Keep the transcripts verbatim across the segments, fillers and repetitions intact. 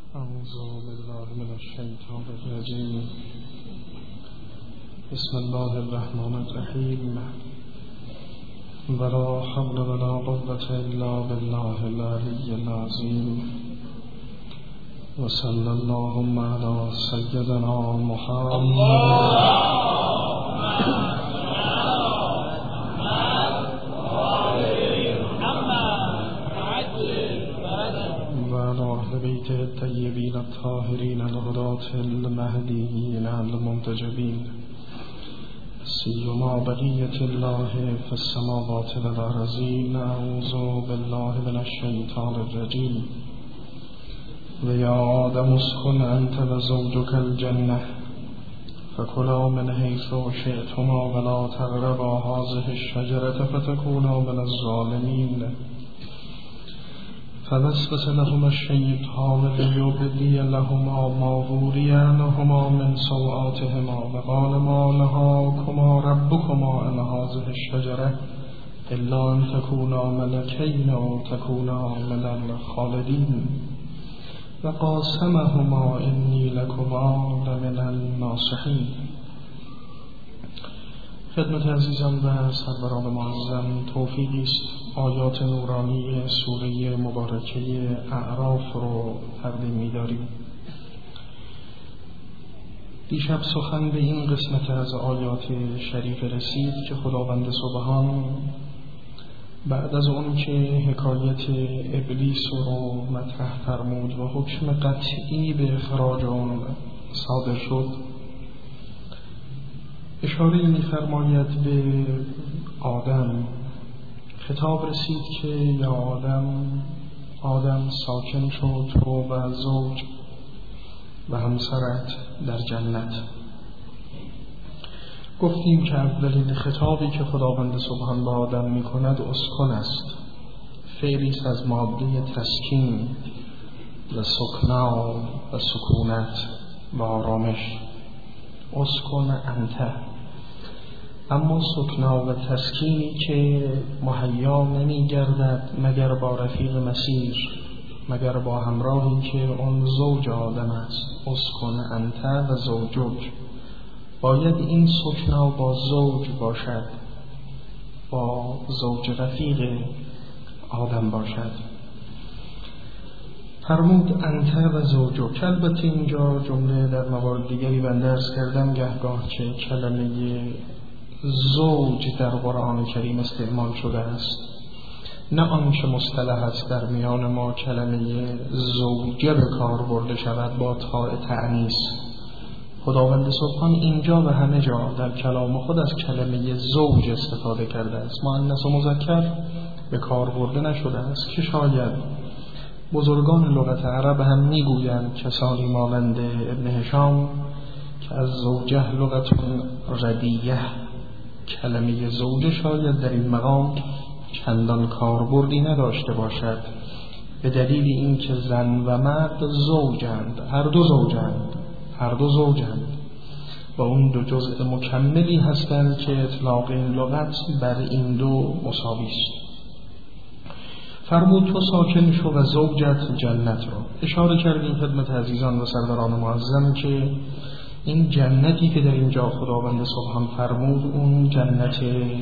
أعوذ بالله من الشيطان الرجيم. بسم الله الرحمن الرحيم. ولا حول ولا قوة إلا بالله العلي العظيم. وصلى اللهم على سيدنا محمد أهل بيت الطيبين الطاهرين الهداة المهديين المنتجبين، سيما بقية الله في السماوات والأرضين. أعوذ بالله من الشيطان الرجيم. ويا آدم اسكن أنت وزوجك الجنة فكلا من حيث شئتما ولا تقربا هذه الشجرة فتكونا من الظالمين. فوسوس لهما الشيطان ليبدي لهما ما وري عنهما من سوآتهما وقال ما نهاكما ربكما عن هذه الشجرة إلا أن تكونا ملكين أو تكونا من الخالدين. وقاسمهما إني لكما لمن الناصحين. خدمت عزیزان و سروران معظم، توفیقی است آیات نورانی سوره مبارکه اعراف رو تقدیم می‌داریم. دیشب سخن به این قسمت از آیات شریف رسید که خداوند سبحان بعد از اون که حکایت ابلیس رو مطرح فرمود و حکم قطعی به اخراج اون صادر شد، اشاره می‌فرماید به آدم. خطاب رسید که یا آدم آدم ساکن شو تو و زوج و همسرت در جنت. گفتیم که اولین خطابی که خداوند سبحان به آدم می‌کند اسکن است، فعلی است از ماده تسکین و سکنا و سکونت و آرامش. اسکن انت. اما سکنا و تسکینی که مهیا نمی گردد مگر با رفیق مسیر، مگر با همراهی که اون زوج آدم است. اسکن انت و زوجک. باید این سکنا با زوج باشد، با زوج رفیق آدم باشد. فرمود انت و زوجک. البته اینجا جمله در موارد دیگری من درس کردم گهگاه که کلمه زوج در قرآن کریم استعمال شده است، نه آنچه مصطلح است در میان ما کلمه زوجه به کار برده شود با تاء تأنیث. خداوند سبحان اینجا و همه جا در کلام خود از کلمه زوج استفاده کرده است، مؤنث و مذکر به کار برده نشده است که شاید بزرگان لغت عرب هم میگویند، کسانی مانند ابن هشام که از زوجه لغتون ردیه، کلمه زوجه شاید در این مقام چندان کاربردی نداشته باشد، به دلیل اینکه زن و مرد زوجند، هر دو زوجند هر دو زوجند و اون دو جزء مکملی هستند که اطلاق این لغت بر این دو مساوی است. فرمود تو ساکن شو و زوجت جنت رو. اشاره کردیم خدمت عزیزان و سروران معظم که این جنتی که در اینجا خداوند سبحان فرمود اون جنت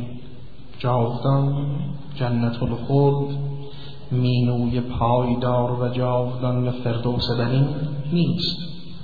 جاودان، جنت الخلد، مینوی پایدار و جاودان و فردوس برین نیست.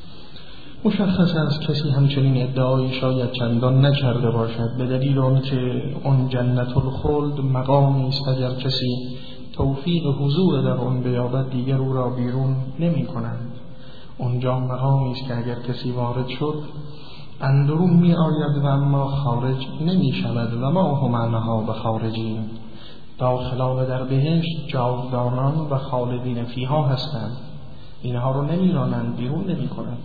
مشخص است کسی همچنین ادعایی شاید چندان نکرده باشد، به دلیل آن که اون جنت الخلد مقامی است اگر کسی توفیق حضور در آن بیابد دیگر او را بیرون نمی کنند. اونجا مقامی است که اگر کسی وارد شد اندرون می آید و اما خارج نمی شود و ما هم عنها بخارجین. داخلان در بهشت جاودانان و خالدین فیها هستند، اینها رو نمی رانند، بیرون نمی کنند.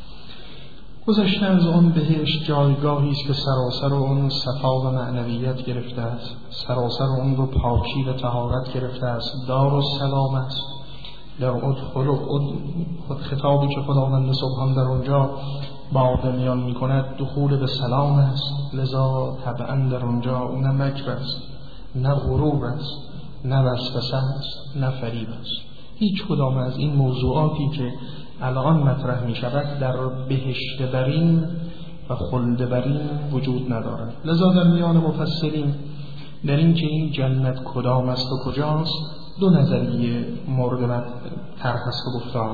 گذشته از آن بهشت جایگاهی است که سراسر اون صفا و معنویت گرفته است، سراسر اون رو پاکی و طهارت گرفته است، دار و سلام است. در ادخل و خطابی که خداوند سبحان در اونجا با آدمیان می کند دخول به سلام است، لذا طبعا در اونجا نه مکر است، نه غرور است، نه وسوسه است، نه فریب است. هیچ کدام از این موضوعاتی که الان مطرح می شود در بهشت برین و خلد برین وجود ندارد. لذا در میان مفسرین در این که این جنت کدام است و کجاست دو نظریه مورد طرح است و گفتار.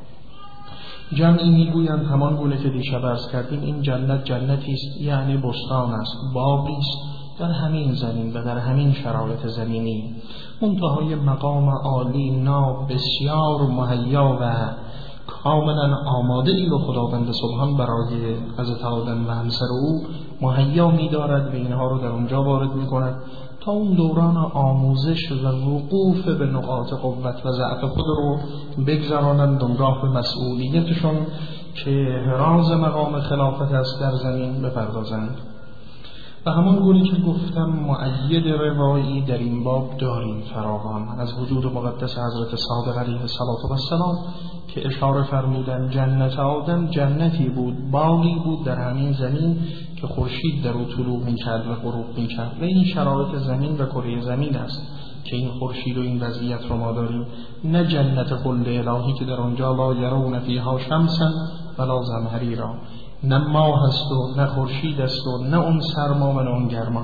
جمعی میگویند همان گونه که دیشب عرض کردیم این جنت جنتی است، یعنی بستان است، باغی است در همین زمین و در همین شرایط زمینی، منتهای مقام عالی ناب بسیار مهیا و کاملا آماده ای رو خداوند سبحان برای حضرت آدم و همسر او مهیا می دارد و اینها رو در اونجا وارد می کند تا اون دوران آموزش و وقوف به نقاط قوت و ضعف خود رو بگذرانند دنگاه به مسئولیتشون که راز مقام خلافت است در زمین بپردازند. و همون گونه که گفتم مؤید روایی در این باب داریم فراوان از وجود مقدس حضرت صادق علیه السلام که اشاره فرمودن جنت آدم جنتی بود، باغی بود در همین زمین که خورشید در او طلوع می‌کرد و غروب می‌کرد و این شرایط زمین و کره زمین است که این خورشید و این وضعیت رو ما داریم، نه جنت خلد الهی که در آنجا لا یرون فیها شمسا ولا زمهریرا، نه ماه است و نه خورشید است و نه اون سرما و نه اون گرما.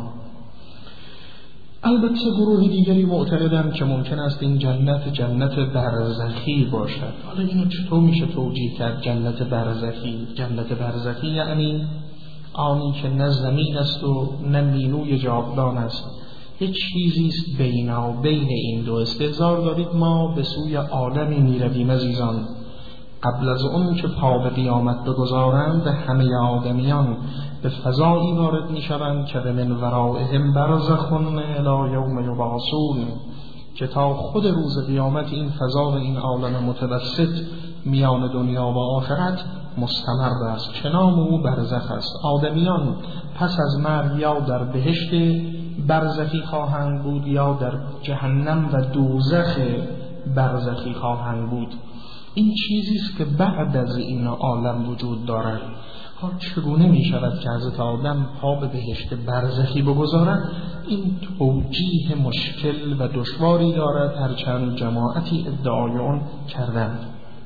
البته گروه دیگری معتقدند که ممکن است این جنت جنت برزخی باشد. حالا اینو چطور میشه توجیه کرد؟ جنت برزخی جنت برزخی یعنی آنی که نه زمین است و نه مینوی جاودان است، یک چیزی است بینا بین این دو. استحضار دارید ما به سوی عالمی میرویم عزیزان، قبل از اون که پا به قیامت بگذارند همه آدمیان به فضایی وارد می شوند که من ورائهم برزخ الی یوم یبعثون، که تا خود روز قیامت این فضا و این عالم متوسط میان دنیا و آخرت مستمر است که نام او برزخ است. آدمیان پس از مرگ یا در بهشت برزخی خواهند بود یا در جهنم و دوزخ برزخی خواهند بود. این چیزی است که بعد از این عالم وجود دارد. حال چگونه می شود که حضرت آدم پا به بهشت برزخی بگذارد؟ این توجیه مشکل و دشواری دارد، هرچند جماعتی ادعای آن کردند.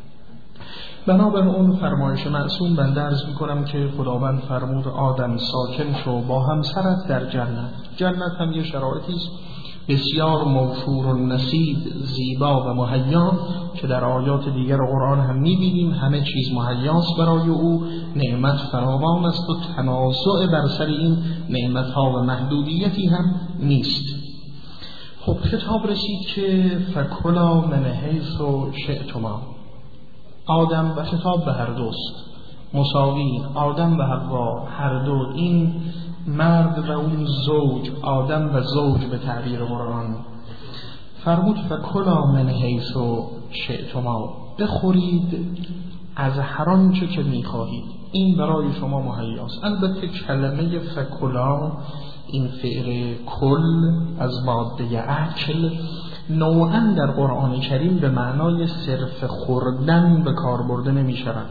بنابر اون فرمایش معصوم بنده عرض می کنم که خداوند فرمود آدم ساکن شو با همسرت در جنت. جنت هم یه شرایطی است بسیار موفور و نصیب، زیبا و مهیا که در آیات دیگر قرآن هم می‌بینیم همه چیز مهیاست برای او، نعمت فراوان است و تنازع بر سر این نعمت‌ها و محدودیتی هم نیست. خب خطاب رسید که فکلا من حیث شئتما. آدم و خطاب به هر دوست مساوی، آدم و حوا هر دو، این مرد و اون زوج، آدم و زوج به تعبیر قرآن فرمود فکلا من حیث شئتما، بخورید از هر آنچه که میخواهید، این برای شما مهیاست. البته کلمه فکلا این فعل کل از ماده اکل نوعا در قرآن کریم به معنای صرف خوردن به کار برده نمی شود.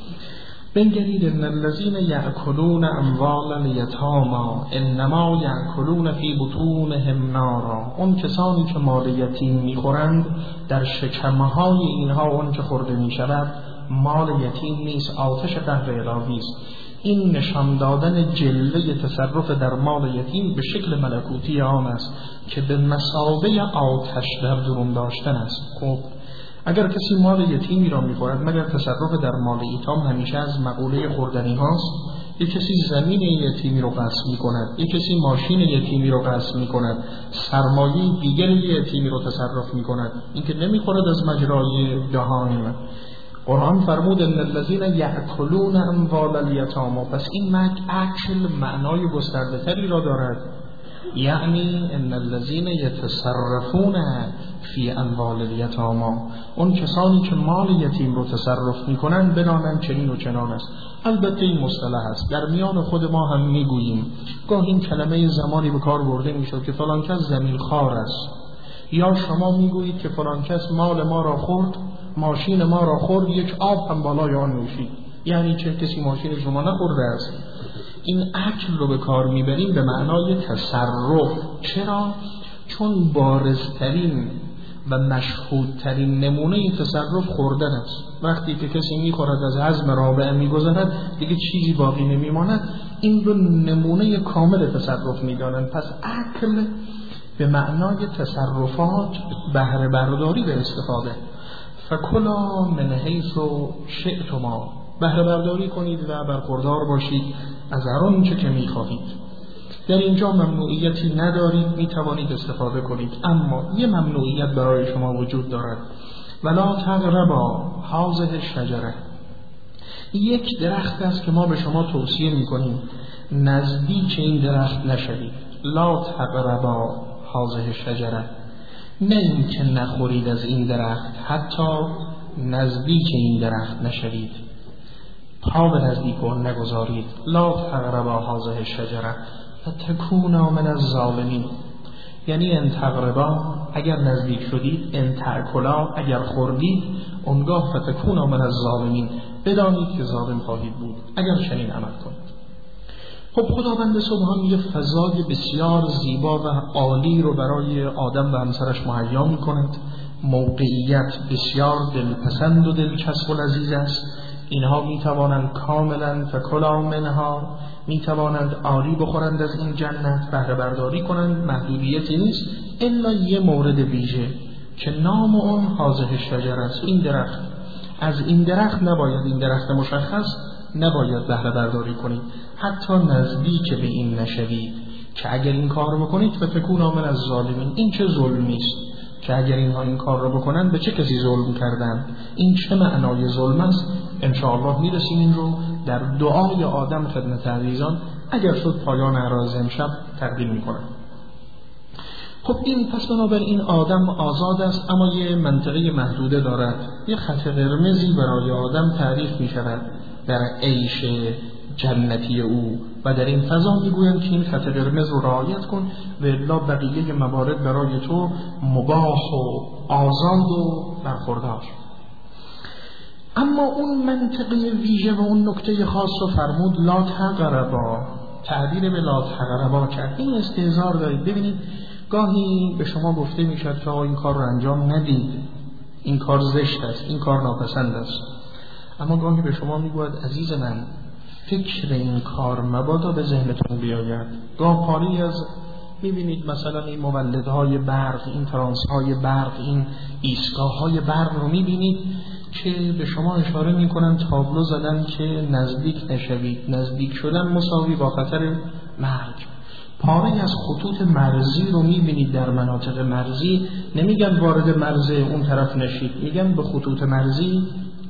بنگرید ان الذین یأکلون اموال الیتامی انما یأکلون فی بطونهم نارا، اون کسانی که مال یتیم میخورند در شکمهای اینها اون که خورده میشود مال یتیم نیست، آتش قهر الهی است. این نشان دادن جلوه تصرف در مال یتیم به شکل ملکوتی آن است که به مثابه آتش در درون داشتن است. خب اگر کسی مال یتیمی را می‌خورد مگر تصرف در مال ایتام همیشه از مقوله خوردنی هاست؟ یک کسی زمین یتیمی رو غصب می‌کند، یک کسی ماشین یتیمی رو غصب می‌کند، سرمایه دیگر یتیمی رو تصرف می‌کند، این که نمی‌خورد از مجرای دهان. قرآن فرمود ان الذین یأکلون اموال الیتامی، پس این مک اکل معنای گسترده‌تری را دارد، یعنی ان الذین یتصرفون فی اموال الیتامی، اون کسانی که مال یتیم رو تصرف میکنن بدانند چنین و چنان است. البته این مصطلح است در میان خود ما هم میگوییم، گاه این کلمه زمانی به کار برده میشد که فلان کس زمین خوار است، یا شما میگویید که فلان کس مال ما را خورد، ماشین ما را خورد، یک آب هم بالای آن نوشید، یعنی چه کسی ماشین شما نخورده است. این اکل رو به کار میبریم به معنای تصرف. چرا؟ چون بارزترین و مشهودترین نمونه تصرف خوردن است. وقتی که کسی میخورد از هضم رابعه میگذرد دیگه چیزی باقی نمیماند، این رو نمونه کامل تصرف میدانند. پس اکل به معنای تصرفات، بهره برداری به استفاده. فکلا من حیث شئتما، بهره برداری کنید و برخوردار باشید از هر آنچه که میخواهید. در اینجا ممنوعیتی ندارید، میتوانید استفاده کنید، اما یه ممنوعیت برای شما وجود دارد. ولا تقربا هذه الشجره، یک درخت است که ما به شما توصیه میکنیم نزدیک این درخت نشوید. لا تقربا هذه الشجره، نه این که نخورید از این درخت، حتی نزدیک این درخت نشوید، پا به نزدیک اون نگذارید. لا تقربا هذه الشجره فتکونا من الظالمین، یعنی ان تقربا اگر نزدیک شدید، ان تأکلا اگر خوردید، اونگاه فتکونا من الظالمین، بدانید که ظالم خواهید بود اگر چنین عمل کنید. خب خداوند سبحان یه فضای بسیار زیبا و عالی رو برای آدم و همسرش مهیا می‌کند. موقعیت بسیار دلپسند و دلچسب و لذیذ است. اینها میتوانند کاملا فکلا منها، میتوانند عالی بخورند از این جنت، بهره برداری کنند، محدودیتی نیست الا یه مورد ویژه که نام اون هذه الشجره است. این درخت، از این درخت نباید، این درخت مشخص نباید بهره برداری کنید، حتی نزدیک به این نشوید، که اگر این کار رو بکنید فتکونا من الظالمین. این چه ظلمی است که اگر اینها این کار رو بکنند به چه کسی ظلم کردند؟ این چه معنای ظلم است؟ انشاءالله میرسیم این رو در دعای آدم خدمت عزیزان اگر شد پایان عراض امشب تقدیم میکنم. خب این پس بنابراین آدم آزاد است، اما یه منطقه محدوده دارد. یه خط قرمزی برای آدم تعریف می شود در عیش جنتی او و در این فضا میگویند که این خط قرمز رو رعایت کن و الا بقیه موارد برای تو مباح و آزاد و برخوردار. اما اون منطقه ویژه و اون نکته خاص رو فرمود لا تقربا، تعبیر به لا تقربا کرد. این استهزار دارید. ببینید گاهی به شما گفته می شد که این کار رو انجام ندید، این کار زشت است، این کار ناپسند است، اما گاهی به شما می گوید عزیز من فکر این کار مبادا به ذهنتون بیاید. گاه پاری از میبینید مثلا این مولدهای برق، این ترانسهای برق، این ایستگاه‌های برق رو میبینید که به شما اشاره میکنن، تابلو زدن که نزدیک نشوید، نزدیک شدن مساوی با خطر مرگ. پاره از خطوط مرزی رو میبینید در مناطق مرزی، نمیگن وارد مرز اون طرف نشید، میگن به خطوط مرزی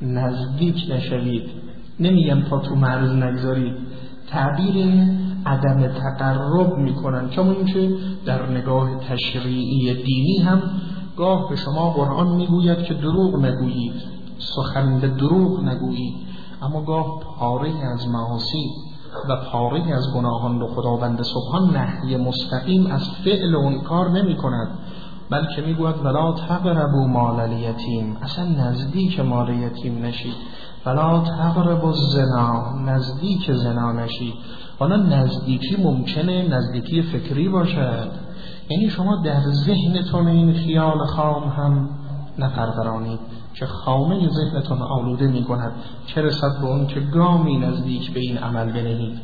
نزدیک نشوید، نمیگن پا تو مرز نگذارید. تعبیر عدم تقرب میکنن، چون اینکه در نگاه تشریعی دینی هم گاه به شما قرآن میگوید که دروغ نگویید، سخن به دروغ نگویید، اما گاه پاره از معاصی و پاره از گناهان رو خداوند سبحان نهی مستقیم از فعل اون کار نمی کند، بلکه میگوید ولا تقربوا مال الیتیم، اصلا نزدیک مال یتیم نشید. ولا تقربوا الزنا، نزدیک زنا نشید. حالا نزدیکی ممکنه نزدیکی فکری باشد، یعنی شما در ذهنتون این خیال خام هم نپرورانید که خامه ذهنتون آلوده می کند، چه رسد به اون که گامی نزدیک به این عمل بنهید.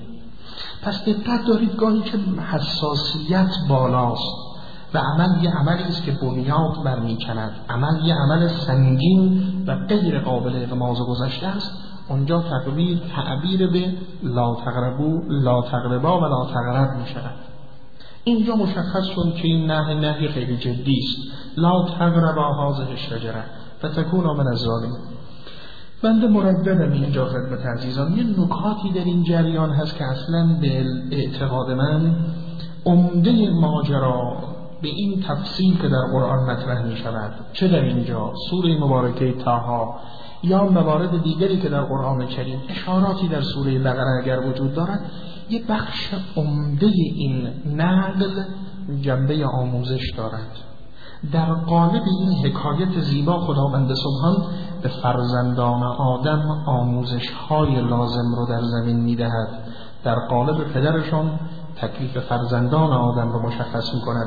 پس دقت دارید گاهی که حساسیت بالاست و عمل یه عملی است که بنیاد برمی کند، عمل یه عمل سنگین و غیر قابل اغماض گذشته است، اونجا تعبیر تعبیر به لا تقربو لا تقربا و لا تقرب می شود. اینجا مشخص شد که این نهی نهی خیلی جدی است. لا تقربا هذه الشجره فتکونا من الظالمین. بنده مرددم اینجا خدمت عزیزان، یه نکاتی در این جریان هست که اصلا به اعتقاد من عمده ماجرا به این تفصیل که در قرآن مطرح می شود، چه در اینجا سوره مبارکه طه یا موارد دیگری که در قرآن کریم، اشاراتی در سوره بقره اگر وجود دارد، یه بخش عمده این نقل جنبه آموزش دارد. در قالب این حکایت زیبا خداوند سبحان به فرزندان آدم آموزش های لازم رو در زمین می دهد. در قالب پدرشان تکلیف فرزندان آدم رو مشخص می کند.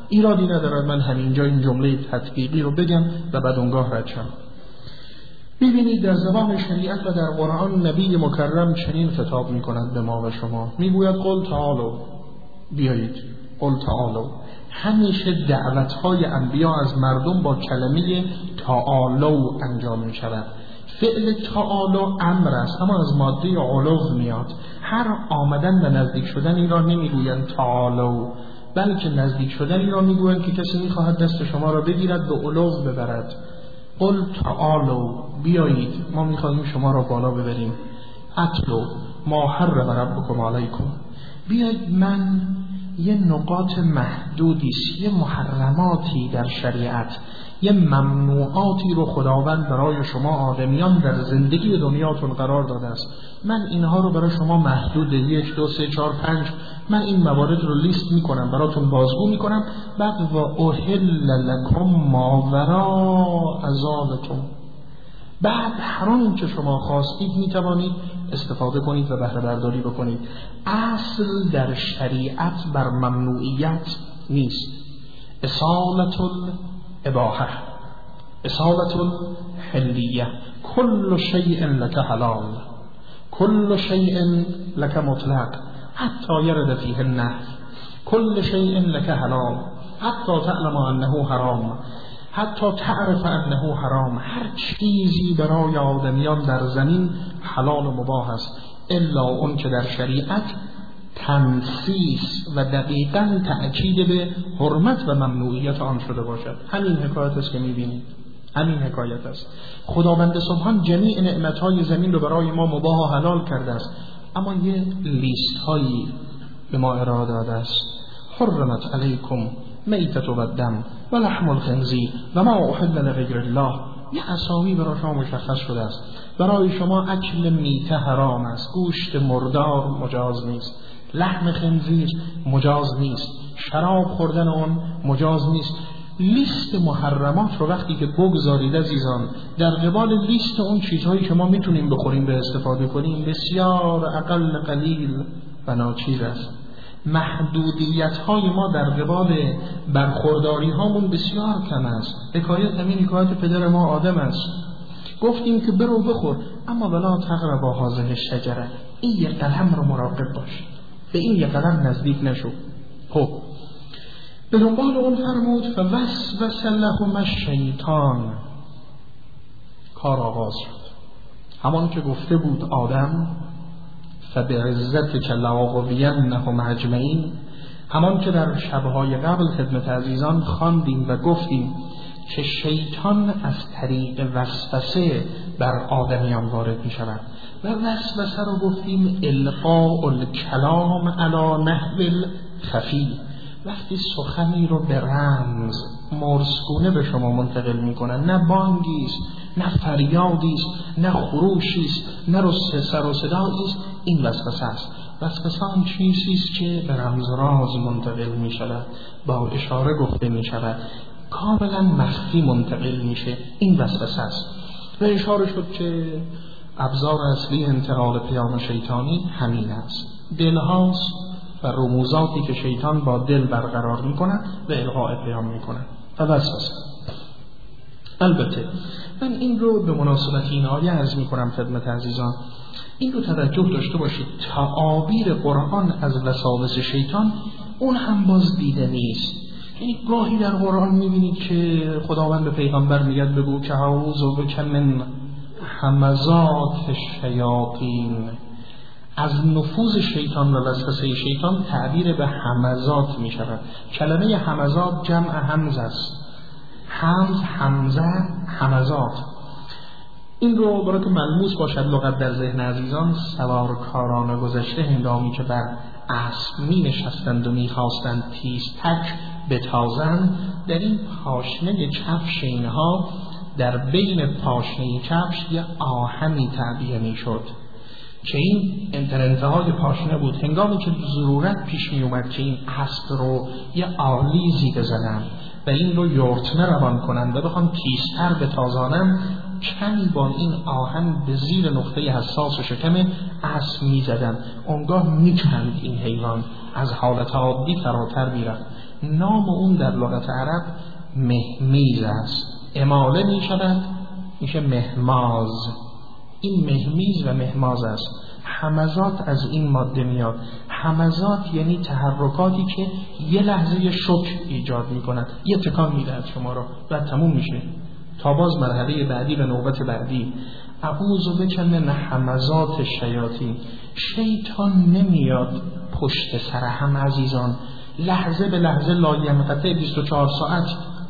ایرادی ندارد من همینجا این جمله تطبیقی رو بگم و بعد اونگاه رد شم. ببینید در زبان شریعت و در قرآن نبی مکرم چنین خطاب می‌کند به ما و شما، میگوید قل تعالوا، بیایید، قل تعالوا. همیشه دعوت‌های انبیا از مردم با کلمه تعالوا انجام می‌شود. فعل تعالوا امر است اما از ماده علو میاد. هر آمدن و نزدیک شدنی را نمیگویند تعالوا، بلکه نزدیک شدنی را میگویند که کسی می‌خواهد دست شما را بگیرد به علو ببرد. قل تعالوا، بیایید ما میخواهیم شما را بالا ببریم. اتلو ما حرم ربکم علیکم، بیایید من یه نقاط محدودی، یه محرماتی در شریعت، یه ممنوعاتی رو خداوند برای شما آدمیان در زندگی دنیاتون قرار داده است. من اینها رو برای شما محدود یک دو سه چهار پنج من این موارد رو لیست میکنم، براتون بازگو میکنم. بعد و احل لکم ما وراء ذالکم، بعد هر آن که شما خواستید میتوانید استفاده کنید و بهره برداری بکنید. اصل در شریعت بر ممنوعیت نیست. اصالت الاباحه، اصالت الحلیه، کل شیء لک حلال، کل شیء لک مطلق حتی یرد فیه النهی، کل شیء لک حلال حتی تعلم انه حرام، حتی تعرف انه حرام. هر چیزی برای آدمیان در زمین حلال و مباح است الا اون که در شریعت تنصیص و دقیقاً تأکید به حرمت و ممنوعیت آن شده باشد. همین حکایت است که می‌بینید، همین حکایت است. خداوند سبحان جمیع نعمت‌های زمین رو برای ما مباح و حلال کرده است، اما یه لیست هایی به ما ارائه داده است. حرمت علیکم میتة و الدم و لحم الخنزیر و ما احل لغیر الله، یه اسامی برای شما مشخص شده است. برای شما اکل میته حرام است، گوشت مردار مجاز نیست، لحم خنزیر مجاز نیست، شراب خوردن اون مجاز نیست. لیست محرمات رو وقتی که بگذارید عزیزان در قبال لیست اون چیزهایی که ما میتونیم بخوریم به استفاده کنیم بسیار اقل قلیل و ناچیز است. محدودیت های ما در قبال برخورداری هامون بسیار کم است. حکایت همین حکایت پدر ما آدم است. گفتیم که برو بخور اما ولا تقربا هذه الشجره، این یک قلم رو مراقب باش، به این یک قلم نزدیک نشو. خب به دنبال اون فرمود فوسوس لهم الشیطان، کار آغاز شد. همان که گفته بود آدم فبعزتک لأغوینهم اجمعین، همان که در شبهای قبل خدمت عزیزان خواندیم و گفتیم که شیطان از طریق وسوسه بر آدمیان وارد می شود و وسوسه رو گفتیم القاء الکلام علی نحو الخفی، وقتی سخنی رو به رمز مرسگونه به شما منتقل می کنن، نه بانگی است، نه فریادی است، نه خروشی است، نه سر و صدایی است، این وسوسه است. وسوسه آن چیزی است که به رمز راز منتقل می شود، با اشاره گفته می شود، کاملا مخفی منتقل میشه، این وسوسه است. و اشاره شد که ابزار اصلی انتقال پیام شیطانی همین است، دلهاست و رموزاتی که شیطان با دل برقرار میکنه و القاء پیام میکنه و وسوسه. البته من این رو به مناسبت این آیه عرض میکنم خدمت عزیزان، این رو توجه داشته باشید، تعابیر قرآن از وساوس شیطان اون هم باز دیده نیست. یعنی گاهی در قرآن میبینید که خداوند به پیغمبر میگه بگو که اعوذ بک من همزات الشیاطین، از نفوذ شیطان و وسوسه شیطان تعبیر به همزات میشود. کلمه همزات جمع همز است، همز، همزه، همزات. این رو برای که ملموس باشد لغت در ذهن عزیزان، سوارکاران گذشته هنگامی که بر اسب می نشستند و می خواستند تیزتک بتازند، در این پاشنه کفش اینها در بین پاشنه کفش یه آهنی تعبیه می شد که این در انتهای پاشنه بود. هنگامی که ضرورت پیش می اومد که این اسب رو یه آلیزی بزنن و این رو یورتمه روان کنن و بخوان تیزتر بتازانن، کمی با این آهن به زیر نقطه حساس و شکم اسب می زدن. اونگاه می کند این حیوان، از حالت عادی فراتر می رفت. نام اون در لغت عرب مهمیز است. اماله می شود میشه مهماز. این مهمیز و مهماز است. همزات از این ماده میاد. همزات یعنی تحرکاتی که یه لحظه شوک ایجاد میکند، یه تکان میدهد شما را و تموم میشه تا باز مرحله بعدی و نوبت بعدی. اعوذ بک من همزات الشیاطین. شیطان نمیاد پشت سر هم عزیزان لحظه به لحظه لاینقطع بیست و چهار ساعت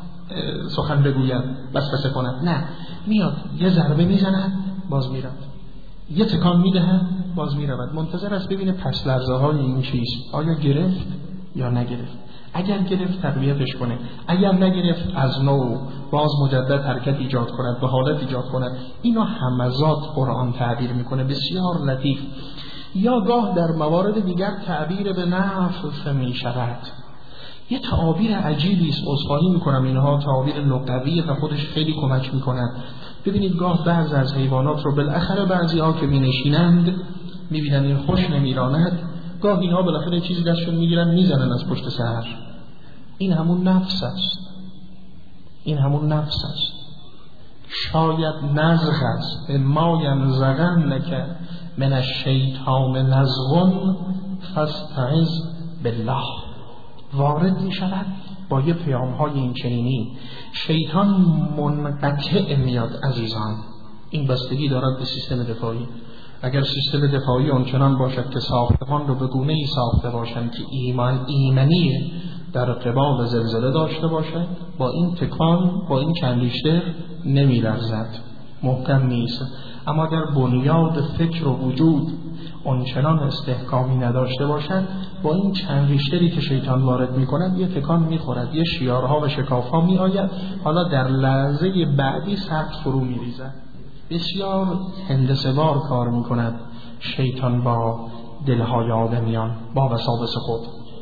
سخن بگوید وسوسه کند، نه، میاد یه ضربه میزند باز میرد، یه تکان میدهد باز میرود، منتظر است ببینه پس لرزه های این چیست، آیا گرفت یا نگرفت. اگر گرفت تقویتش کنه، اگر نگرفت از نو باز مجدد حرکت ایجاد کند، به حالت ایجاد کند. اینو همزات قرآن تعبیر میکنه، بسیار لطیف. یا گاه در موارد دیگر تعبیر به نفس می شود. یه تعابیر عجیبی است، عذرخواهی میکنم، اینها تعابیر لغویه و خودش خیلی کمک میکند. ببینید گاه بعضی از حیوانات رو بالاخره بعضی ها که می نشینند میبینن این خوش نمیراند، گاه اینها بالاخره چیزی دستشون میگیرن میزنن از پشت سر. این همون نفس است، این همون نفس است. شاید نزغ است، اما ینزغنک من الشیطان نزغ فاستعذ بالله. وارد می شود با یه پیام های این چنینی. شیطان منقطع میاد عزیزان. این بستگی دارد به سیستم دفاعی. اگر سیستم دفاعی آنچنان باشد که ساختمان رو به گونه‌ای ساخته باشند که ایمان ایمنیه در قبال زلزله داشته باشد، با این تکان، با این چند ریشتر نمی لرزد، محکم نیست. اما اگر بنیاد فکر و وجود آنچنان استحکامی نداشته باشد، با این چند ریشتری که شیطان وارد می کند یه تکان می خورد، یه شیارها و شکافها می آید، حالا در لحظه بعدی سخت فرو می ریزد. بسیار هندسه‌وار کار می کند شیطان با دلهای آدمیان، با وساوس خود.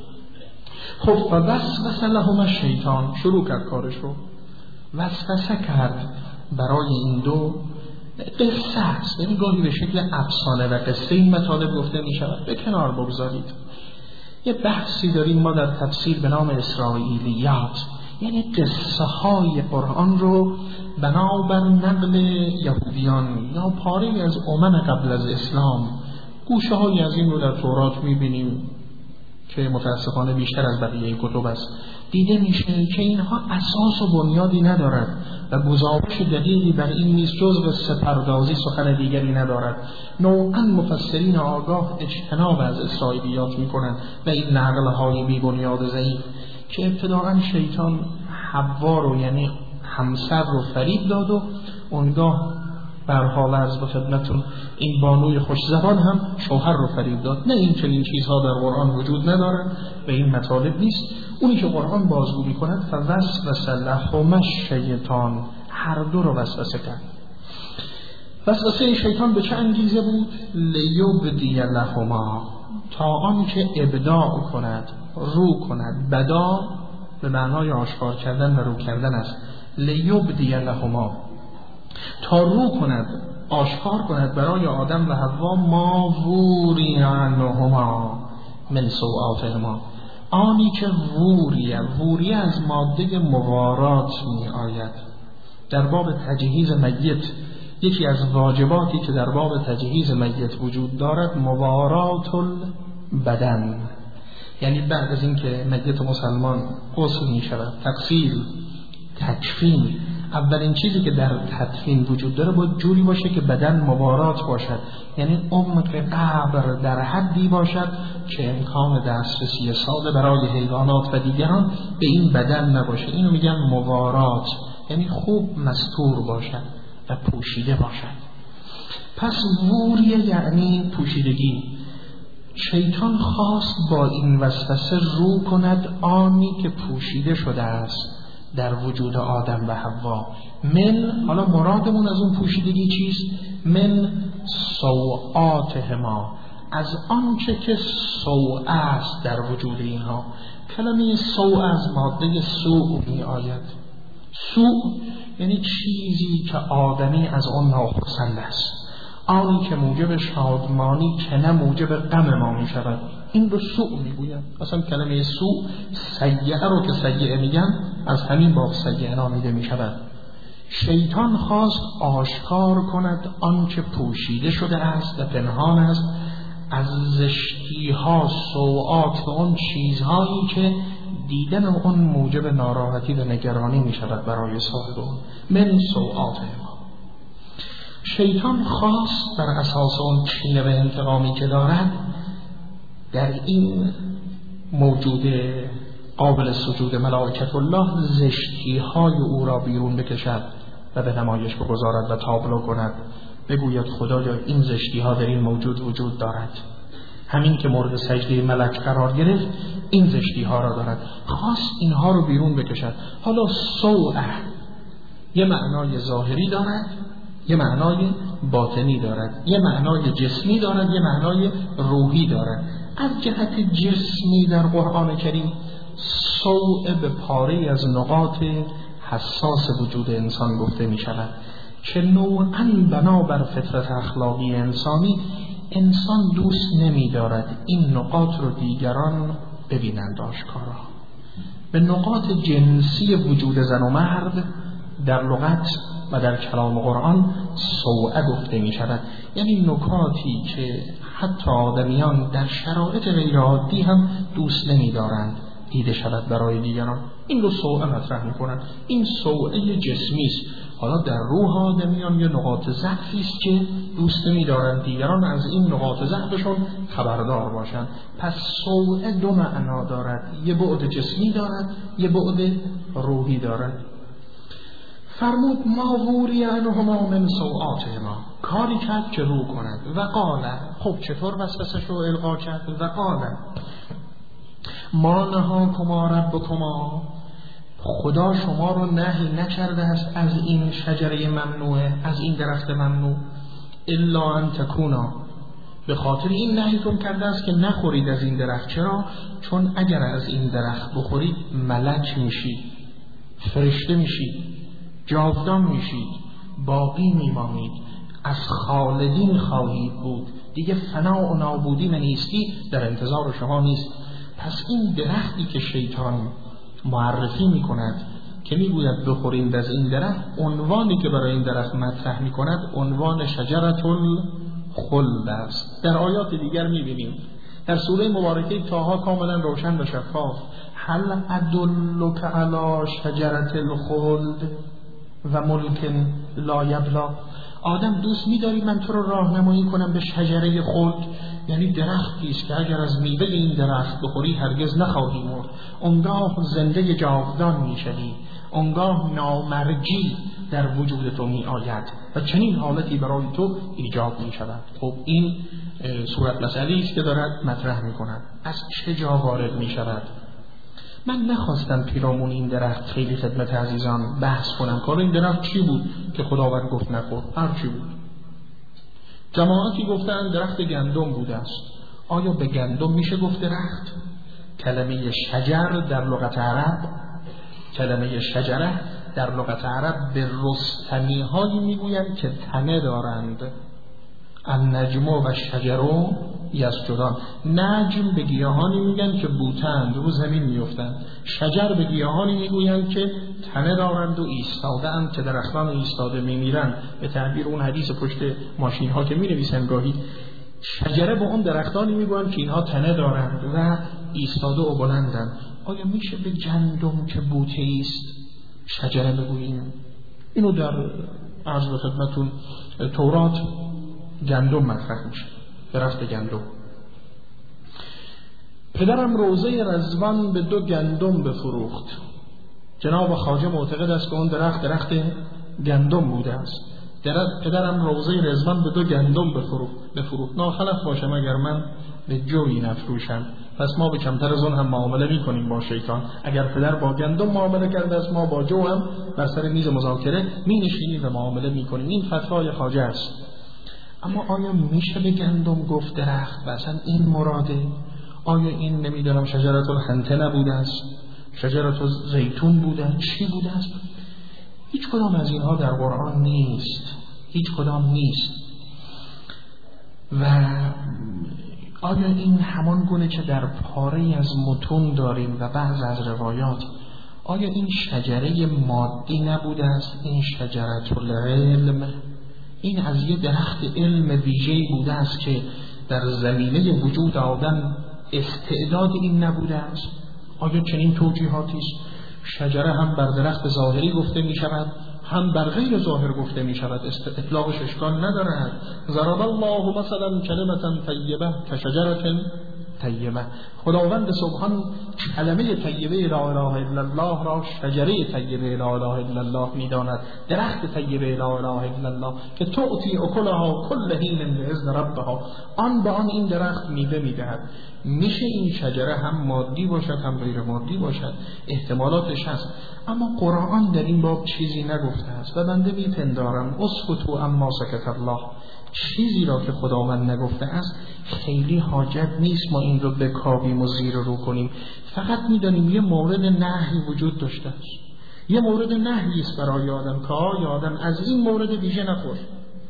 خب و وسوس لهم الشیطان، شروع کرد کارش رو، وسوسه کرد برای این دو. قصه است، یعنی گاهی به شکل افسانه و قصه این مطالب گفته می شود، به کنار بگذارید. یه بحثی داریم ما در تفسیر به نام اسرائیلیات، یعنی قصه های قرآن رو بنابر نقل یهودیان یا پاره از امم قبل از اسلام. گوشه های از این رو در تورات می بینیم که متاسفانه بیشتر از بقیه کتب است. دیده میشه که اینها اساس و بنیادی ندارد و گزارش دقیقی بر این نیست، جز قصه پردازی، سخن دیگری ندارد. نوعا مفسرین آگاه اجتناب از اسرائیلیات میکنند و این نقل های بی بنیاد ضعیف که ابتداعا شیطان حوا رو یعنی همسر رو فریب داد و اونگاه بر حال عرض به خدمتون این بانوی خوش زبان هم شوهر رو فریب داد. نه، این چنین چیزها در قرآن وجود نداره و این مطالب نیست. اونی که قرآن بازگو می‌کند فوسوس لهما الشیطان، هر دو رو وسوسه کرد. وسوسه شیطان به چه انگیزه بود؟ لیبدی لهما، تا آن که ابداع کند، رو کند. بدا به معنای آشکار کردن و رو کردن است. لیبدی لهما، تا رو کند، آشکار کند برای آدم و حوا ما ووری عنهما من سوآتهما، آنی که ووریه. ووریه از ماده موارات می آید. در باب تجهیز میت یکی از واجباتی که در باب تجهیز میت وجود دارد موارات البدن، یعنی بعد از این که میت مسلمان غسل می شود، تغسیل، تکفین، اولین چیزی که در تدفین وجود داره باید جوری باشه که بدن موارات باشد، یعنی عمق قبر در حدی باشد که امکان دسترسی ساده برای حیوانات و دیگران به این بدن نباشه. اینو میگن موارات، یعنی خوب مستور باشد و پوشیده باشد. پس ووریه یعنی پوشیدگی. شیطان خواست با این وسوسه رو کند آنی که پوشیده شده است در وجود آدم و حوا. من، حالا مرادمون از اون پوشیدگی چیست؟ من سوآتهما، از آنچه که سوء است در وجود اینها. کلمه سوء از ماده سوء می آید. سوء یعنی چیزی که آدمی از آن ناپسند است. آنی که موجب شادمانی که نه موجب غم ما می شود. این رو سوء می گوید. اصلا کلمه سوء سیئه رو که سیئه میگن از همین باب سیئه نامیده می شود. شیطان خواست آشکار کند آنچه پوشیده شده است و پنهان است از زشتی ها، سوءات و اون چیزهایی که دیدن اون موجب ناراحتی و نگرانی می شود برای صاحب اون. من سوءات ما. شیطان خواست بر اساس اون کینه و انتقامی که دارد در این موجود قابل سجود ملائکت الله زشتی های او را بیرون بکشد و به نمایش بگذارد و تابلو کند. بگوید خدایا این زشتی ها در این موجود وجود دارد، همین که مورد سجده ملک قرار گرفت این زشتی ها را دارد. خواست اینها رو بیرون بکشد. حالا سوء یه معنای ظاهری دارد، یه معنای باطنی دارد، یه معنای جسمی دارد، یه معنای روحی دارد. از جهت جسمی در قرآن کریم سوء به پاره از نقاط حساس وجود انسان گفته می شود که نوعاً بنابر فطرت اخلاقی انسانی انسان دوست نمی دارد این نقاط رو دیگران ببینند آشکارا. به نقاط جنسی وجود زن و مرد در لغت و در کلام قرآن سوء گفته می شود، یعنی نکاتی که حتی آدمیان در شرایط غیر عادی هم دوست نمی دارند دیده شود برای دیگران. این رو سوء مطرح می کنند. این سوء جسمی است. حالا در روح آدمیان یه نقاط ضعفی است که دوست نمی دارند دیگران از این نقاط ضعفشون خبردار باشند. پس سوء دو معنا دارد، یه بعد جسمی دارد، یه بعد روحی دارد. فرمود ما ووری عنهما من سوءاتهما، کاری کرد که رو کند. و قال، خب چطور وسوسش رو القا کرد؟ و قال ما نهاکما ربکما، خدا شما رو نهی نکرده است از این شجره ممنوعه، از این درخت ممنوع، الا ان تکونا، به خاطر این نهیتون کرده است که نخورید از این درخت. چرا؟ چون اگر از این درخت بخورید ملک میشید، فرشته میشید، جاودان میشید، باقی میمانید، از خالدین خواهید بود، دیگه فنا و نابودی و نیستی در انتظار شما نیست. پس این درختی که شیطان معرفی میکند که میگوید بخورید از این درخت، عنوانی که برای این درخت مطرح میکند عنوان شجرة الخلد است. در آیات دیگر میبینیم در سوره مبارکه طه کاملا روشن و شفاف، هل ادلک علی شجرة الخلد و ملک لا یبلی. آدم دوست می‌داری من تو رو راهنمایی کنم به شجره خلد، یعنی درختی است که اگر از میوه این درخت بخوری هرگز نخواهی مرد، اونگاه زنده جاودان میشوی، اونگاه نامرجی در وجود تو می آید و چنین حالتی برای تو ایجاد می شود. خب این صورت مسئله است که دارد مطرح می کند. از چه جا وارد می شود؟ من نخواستم پیرامون این درخت خیلی خدمت عزیزان بحث کنم کار این درخت چی بود که خداوند گفت نخور. هر چی بود. جماعتی گفتن درخت گندم بوده است. آیا به گندم میشه گفت درخت؟ کلمه شجر در لغت عرب، کلمه شجره در لغت عرب به رستنی هایی میگویند که تنه دارند. النجم و شجرو یسجدان. نجم به گیاهانی میگن که بوتند، رو زمین میافتند. شجر به گیاهانی میگویند که تنه دارند و ایستاده اند، که درختان ایستاده میمیرند. به تعبیر اون حدیث پشت ماشین ها که مینویسن گاهی، شجره به اون درختانی میگویند که اینها تنه دارند و ایستاده و بلندند. آیا میشه به گندم که بوته است شجره بگوییم؟ اینو در عرض به خدمتون تورات گندم مطرح میشه، درخت گندم. پدرم روزه رضوان به دو گندم بفروخت. جناب خواجه معتقد است که اون درخت درخت گندم بوده است. پدرم روزه رضوان به دو گندم بفروخت. بفروخت ناخلف باشم اگر من به جوی نفروشم، پس ما به کمتر از اون هم معامله میکنیم با شیطان. اگر پدر با گندم معامله کرده است، ما با جو هم بر سر میز مذاکره می نشینیم و معامله میکنیم. این فتوای خواجه است. اما آیا میشه به گندم گفت درخت و اصلا این مراده؟ آیا این نمیدونم شجرة الحنطه نبوده است؟ شجرة زیتون بوده؟ چی بوده است؟ هیچ کدام از اینها در قرآن نیست. هیچ کدام نیست. و آیا این همان گونه که در پاره از متون داریم و بعض از روایات، آیا این شجره مادی نبوده است؟ این شجرة العلم، این از یه درخت علم ویژه‌ای بوده است که در زمینه وجود آدم استعداد این نبوده است؟ آیا چنین توجیهاتی است؟ شجره هم بر درخت ظاهری گفته می شود، هم بر غیر ظاهر گفته می شود، اطلاقش اشکال ندارد. ضرب الله مثلا کلمة طیبه کشجرة طیبه. خداوند سبحان کلمه طیبه لا اله الا الله را شجره طیبه لا اله الا الله می داند، درخت طیبه لا اله الا الله که تعطی اکلها کل حین باذن ربها، آن به آن این درخت میوه میدهد. میشه این شجره هم مادی باشد هم غیر مادی باشد، احتمالاتش هست، اما قرآن در این باب چیزی نگفته است و بنده میپندارم اسکتوا اما سکت الله، چیزی را که خداوند نگفته است خیلی حاجت نیست ما این رو بکاویم و زیر رو کنیم. فقط میدانیم یه مورد نهی وجود داشته است، یه مورد نهی است برای آدم که آی آدم از این مورد ویژه نخور،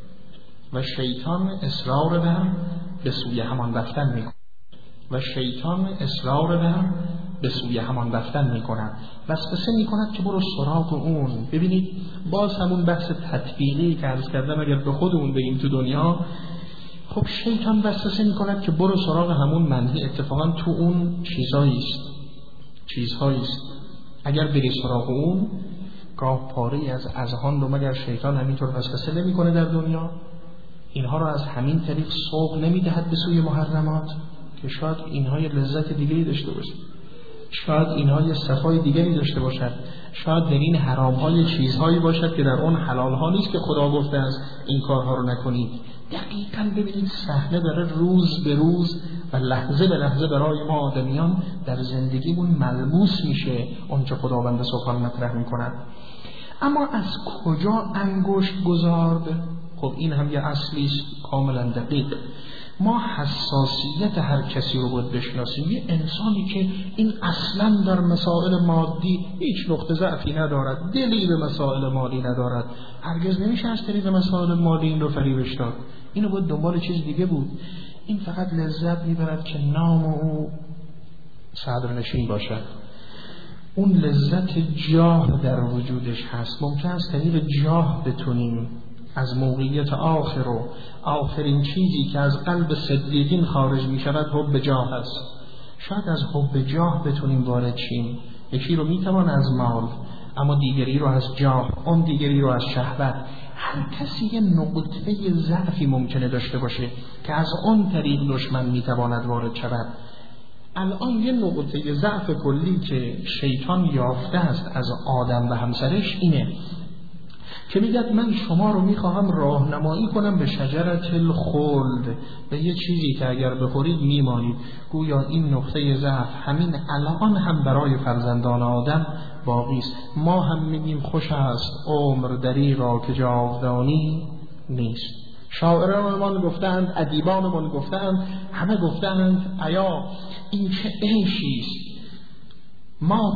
و شیطان اصرار بر به سوی همان رفتن میکند و شیطان اصرار بر به سوی همان رفتن میکند، وسوسه میکند که برو سراغ اون. ببینید باز همون بحث تطبیقی که عرض کردم، اگر به خودمون بگیم تو دنیا، خب شیطان وسوسه میکند که برو سراغ همون منهی، اتفاقا تو اون چیزایی است چیزهایی است اگر بری سراغ اون گاه پاره از اذهان رو مگر شیطان همینطور وسوسه نمیکنه در دنیا، اینها رو از همین طریق سوق نمیدهد به سوی محرمات که شاید اینها یه لذت دیگری داشته باشه، شاید اینها یه صفای دیگری داشته باشد، شاید در این حرام‌های چیزهایی باشد که در اون حلال‌ها نیست که خدا گفته است این کارها رو نکنید. دقیقاً ببینید صحنه داره روز به روز و لحظه به لحظه برای ما آدمیان در زندگیمون ملموس میشه اون چه خداوند سبحان مطرح میکند. اما از کجا انگشت گذارد؟ خب این هم یه اصلی است کاملا دقیق. ما حساسیت هر کسی رو باید بشناسیم. یه انسانی که این اصلا در مسائل مادی هیچ نقطه ضعفی ندارد، دلی به مسائل مالی ندارد، هرگز نمیشه از طریق مسائل مالی این رو فریبش داد. اینو باید دنبال چیز دیگه بود. این فقط لذت میبرد که نام او صدرنشین باشد، اون لذت جاه در وجودش هست. ممکن است طریق جاه بتونیم از موقعیت آخر و آخرین چیزی که از قلب صدیقین خارج می شود حب جاه است. شاید از حب جاه بتونیم وارد شیم. یکی رو می توان از مال، اما دیگری رو از جاه، اون دیگری رو از شهوت. هر کسی یه نقطه ضعفی ممکنه داشته باشه که از اون طریق دشمن می تواند وارد شود. الان یه نقطه ضعف کلی که شیطان یافته است از آدم و همسرش اینه که میگه من شما رو میخواهم راهنمایی کنم به شجرة الخلد، به یه چیزی که اگر بخورید میمانید. گویا این نقطه ضعف همین الان هم برای فرزندان آدم باقی است. ما هم میگیم خوش است عمر دریغا که جاودانی نیست. شاعرانمان گفتند، ادیبانمان گفتند، همه گفتند ایا این چه عیشی است، ما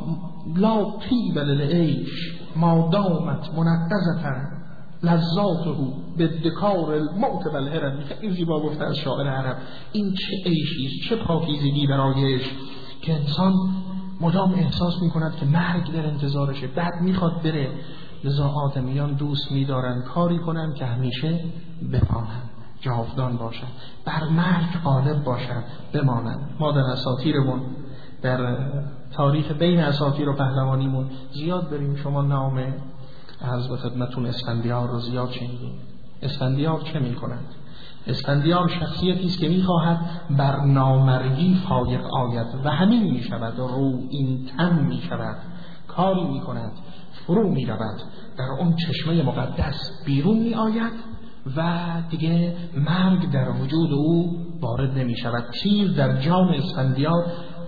لا طیب للعیش ما دامت منقذة لذاته بالدکار الموت و الهرم. این زیبا گفته از شاعر عرب. این چه عیشی است، چه پاکیزگی برای عشق که انسان مدام احساس میکند که مرگ در انتظارشه، بعد میخواد بره. لذا آدمیان دوست میدارن کاری کنن که همیشه بمانند، جاودان باشند، بر مرگ غالب باشند، بمانند. ما در اساطیرمون، در تاریخ بین اساطیر و پهلوانیمون زیاد داریم. شما نام عرض به خدمتتون اسفندیار رو زیاد شنیدید. اسفندیار چه میکند؟ اسفندیار شخصیتی است که میخواهد بر نامرئی فایق آید و همین میشود، رو این تن میشود، کاری میکند، فرو میرود در اون چشمه مقدس، بیرون میآید و دیگه مرگ در وجود او وارد نمیشود. تیر در جان اسفندیار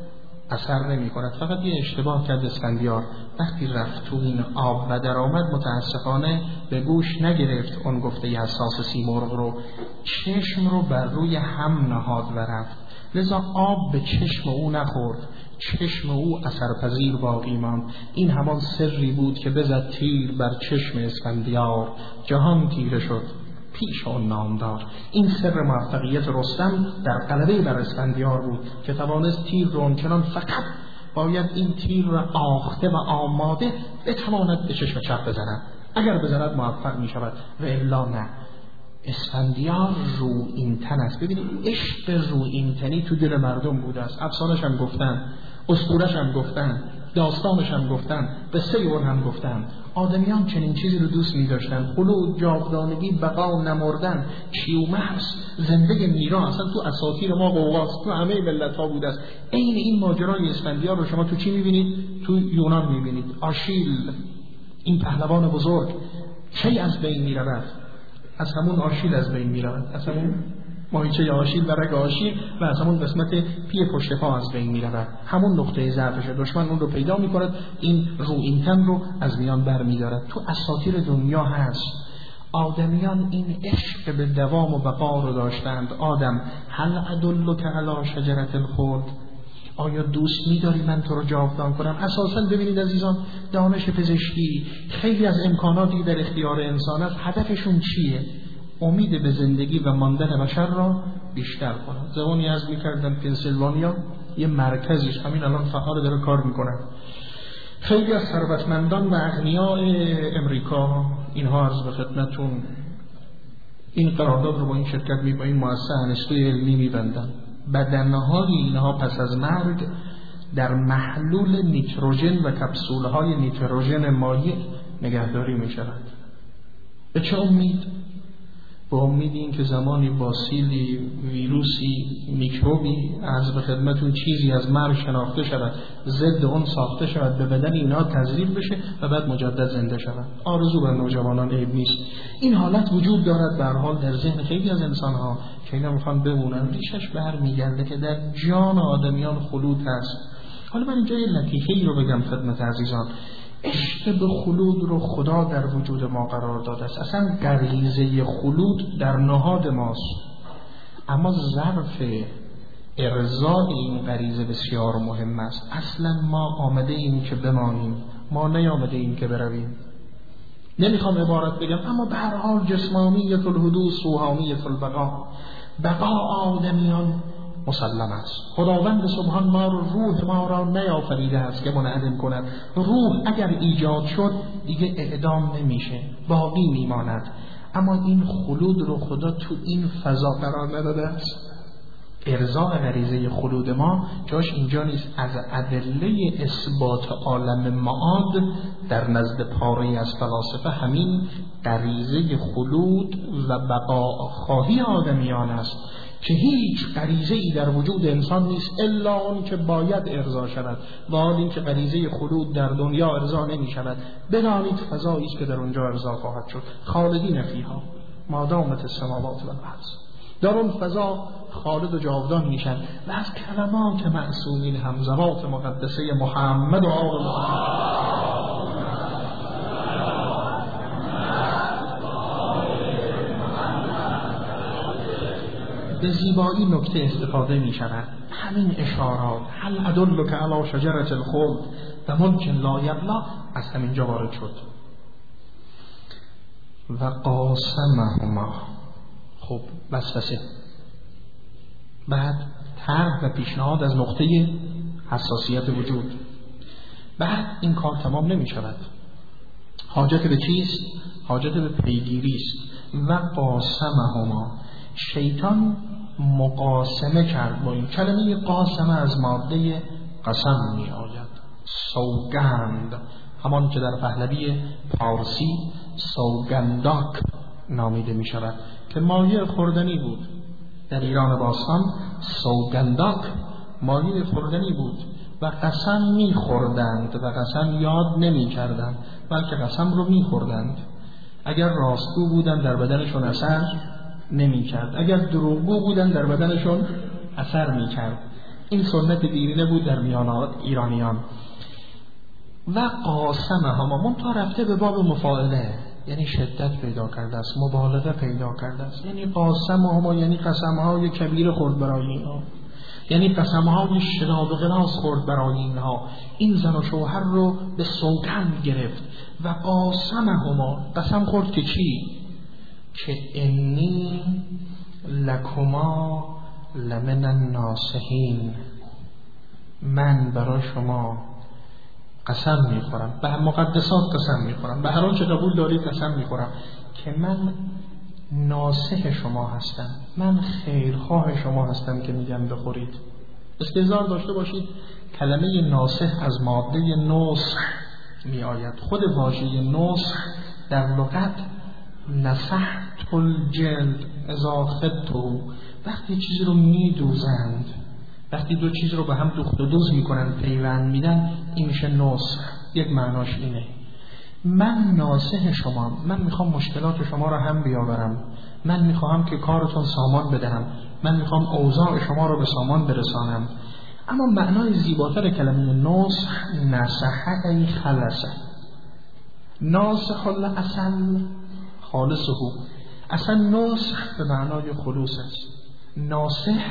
اثر نمی کند. فقط یه اشتباه کرد اسفندیار، وقتی رفت تو این آب و در آمد متاسفانه به گوش نگرفت اون گفته حساس سیمرغ رو، چشم رو بر روی هم نهاد و رفت. لذا آب به چشم او نخورد، چشم او اثرپذیر باقی ماند. این همان سری بود که بزد تیر بر چشم اسفندیار، جهان تیره شد پیش آن نامدار. این سر موفقیت رستم در غلبه بر اسفندیار بود که توانست تیر رو آنچنان، فقط باید این تیر را آخته و آماده بتواند به چشم چپ بزند. اگر بزند موفق می شود و الا نه. اسفندیار رو این تن است. ببینید عشق رو این تنی تو دل مردم بوده است. افسانش هم گفتن، اسطورش هم گفتن، داستانش هم گفتن، قصه اون هم گفتن. آدمیان چنین چیزی رو دوست می داشتن. خلود، جاودانگی، بقا، نمردن، کیومرث، زندگی میرا. اصلا تو اساطیر ما قوقاست، تو همه ملت ها بوده است. عین این ماجرای اسفندیار رو شما تو چی می بینید؟ تو یونان می بینید. آشیل، این پهلوان بزرگ، چی از بین می رود؟ از همون آشیل از بین می رود، از همون ماهیچه آشیل و رگ آشیل و از همون قسمت پی پشت پا از بین می رود. همون نقطه ضعفشه. دشمن اون رو پیدا می کند، این رو این تن رو از میان بر می دارد. تو اساطیر دنیا هست. آدمیان این عشق به دوام و بقا رو داشتند. آدم، هل ادلک علی شجرة الخلد، آیا دوست می‌داری من تو رو جاودان کنم؟ اساساً ببینید عزیزان، دانش پزشکی، خیلی از امکاناتی در اختیار انسان است. هدفشون چیه؟ امید به زندگی و ماندن بشر را بیشتر کنند. زمانی از می‌کردن پنسیلوانیا یه مرکزی همین الان فعال داره کار می‌کنه. خیلی از ثروتمندان و اغنیاء امریکا، اینها عرض به خدمتتون این قرارداد رو با این شرکت می با این مؤسسه انستوی علمی می‌بندن. بدنهای اینها پس از مرگ در محلول نیتروژن و کپسولهای نیتروژن مایع نگهداری می شود. به چه امید؟ به امید این که زمانی باسیلی، ویروسی، میکروبی از به خدمتون چیزی از مرگ شناخته شود، ضد اون ساخته شود، به بدن اینها تزریق بشه و بعد مجدد زنده شود. آرزو بر نوجوانان عیب نیست. این حالت وجود دارد به هر حال در ذهن خیلی از انسان‌ها که اینا میخوان بمونن. ریشش برمیگرده که در جان آدمیان خلود هست. حالا من اینجا یه لطیفه‌ای رو بگم خدمت عزیزان. عشق به خلود رو خدا در وجود ما قرار داده است. اصلا غریزه خلود در نهاد ماست، اما ظرف ارضای این غریزه بسیار مهم است. اصلا ما آمده ایم که بمانیم، ما نیامده ایم که برویم. نمیخوام عبارت بگم، اما به هر حال جسمانیت الحدوث روحانیت البقا، بقا آدمیان مسلم است. خداوند سبحان ما رو، روح ما را نیافریده است که منعدم کند. روح اگر ایجاد شد دیگه اعدام نمیشه، باقی میماند. اما این خلود رو خدا تو این فضا قرار نداده است. ارضاء غریزه خلود ما جاش اینجا نیست. از ادله اثبات عالم معاد در نزد پاره از فلاسفه همین غریزه خلود و بقا خواهی آدمیان است که هیچ غریزه‌ای در وجود انسان نیست الا اون که باید ارضا شود، و حال این که غریزه خلود در دنیا ارضا نمی شود. بدانید فضایی است که در اونجا ارضا خواهد شد. خالدین فیها ما دامت السماوات و الارض. در اون فضا خالد و جاودان میشن و از کلمات معصومین همزوات مقدسه محمد و آل محمد به زیبایی نکته استفاده می شود. همین اشارات، هل ادلک علی شجرة الخلد و ملک لا یبلی، از همینجا وارد شد. و قاسمهما، خب وسوسه، بعد طرح و پیشنهاد از نقطه حساسیت وجود. بعد این کار تمام نمی شود. حاجت به چیست؟ حاجت به پیگیری است. و قاسمهما، شیطان مقاسمه کرد با این کلمه قاسمه از ماده قسم می آید. سوگند، همان که در پهلوی پارسی سوگنداک نامیده می شود که مایه خوردنی بود. در ایران باستان سوگنداک مایه خوردنی بود و قسم می خوردند و قسم یاد نمی کردند بلکه قسم رو می خوردند. اگر راستگو بودند در بدنشون اثر نمی کرد، اگر دروغگو بودن در بدنشون اثر می کرد. این سنت دیرینه بود در میان ایرانیان. و قاسمه هما منتها رفته به باب مفاعله، یعنی شدت پیدا کرده است، مبالغه پیدا کرده است. یعنی قاسمه هما یعنی قسمهای کبیر خورد برای اینها، یعنی قسمهای شداد و غلاظ خورد برای اینها. این زن و شوهر رو به سوگند گرفت. و قاسمه هما، قسم خورد که چی؟ که انی لکما لمن الناصحین، من برای شما قسم میخورم، به مقدسات قسم میخورم، به هر آنچه قبول دارید قسم میخورم که من ناصح شما هستم، من خیرخواه شما هستم که میگم بخورید. استحضار داشته باشید کلمه ناصح از ماده نصح می آید. خود واژه نصح در لغت نصحت الجلد اذا خدتو، وقتی چیزی رو می دوزند، وقتی دو چیز رو به هم دوخت و دوز می کنند، پیوند میدن، این میشه نصح. یک معناش اینه من ناصح شما، من میخوام مشکلات شما رو هم بیاورم، من میخوام که کارتون سامان بدهم، من میخوام اوضاع شما رو به سامان برسانم. اما معنای زیباتر کلمه نصح نصح ای خلصه، ناصح الاصل خالصه، اصلا نصح به معنای خلوص است. ناصح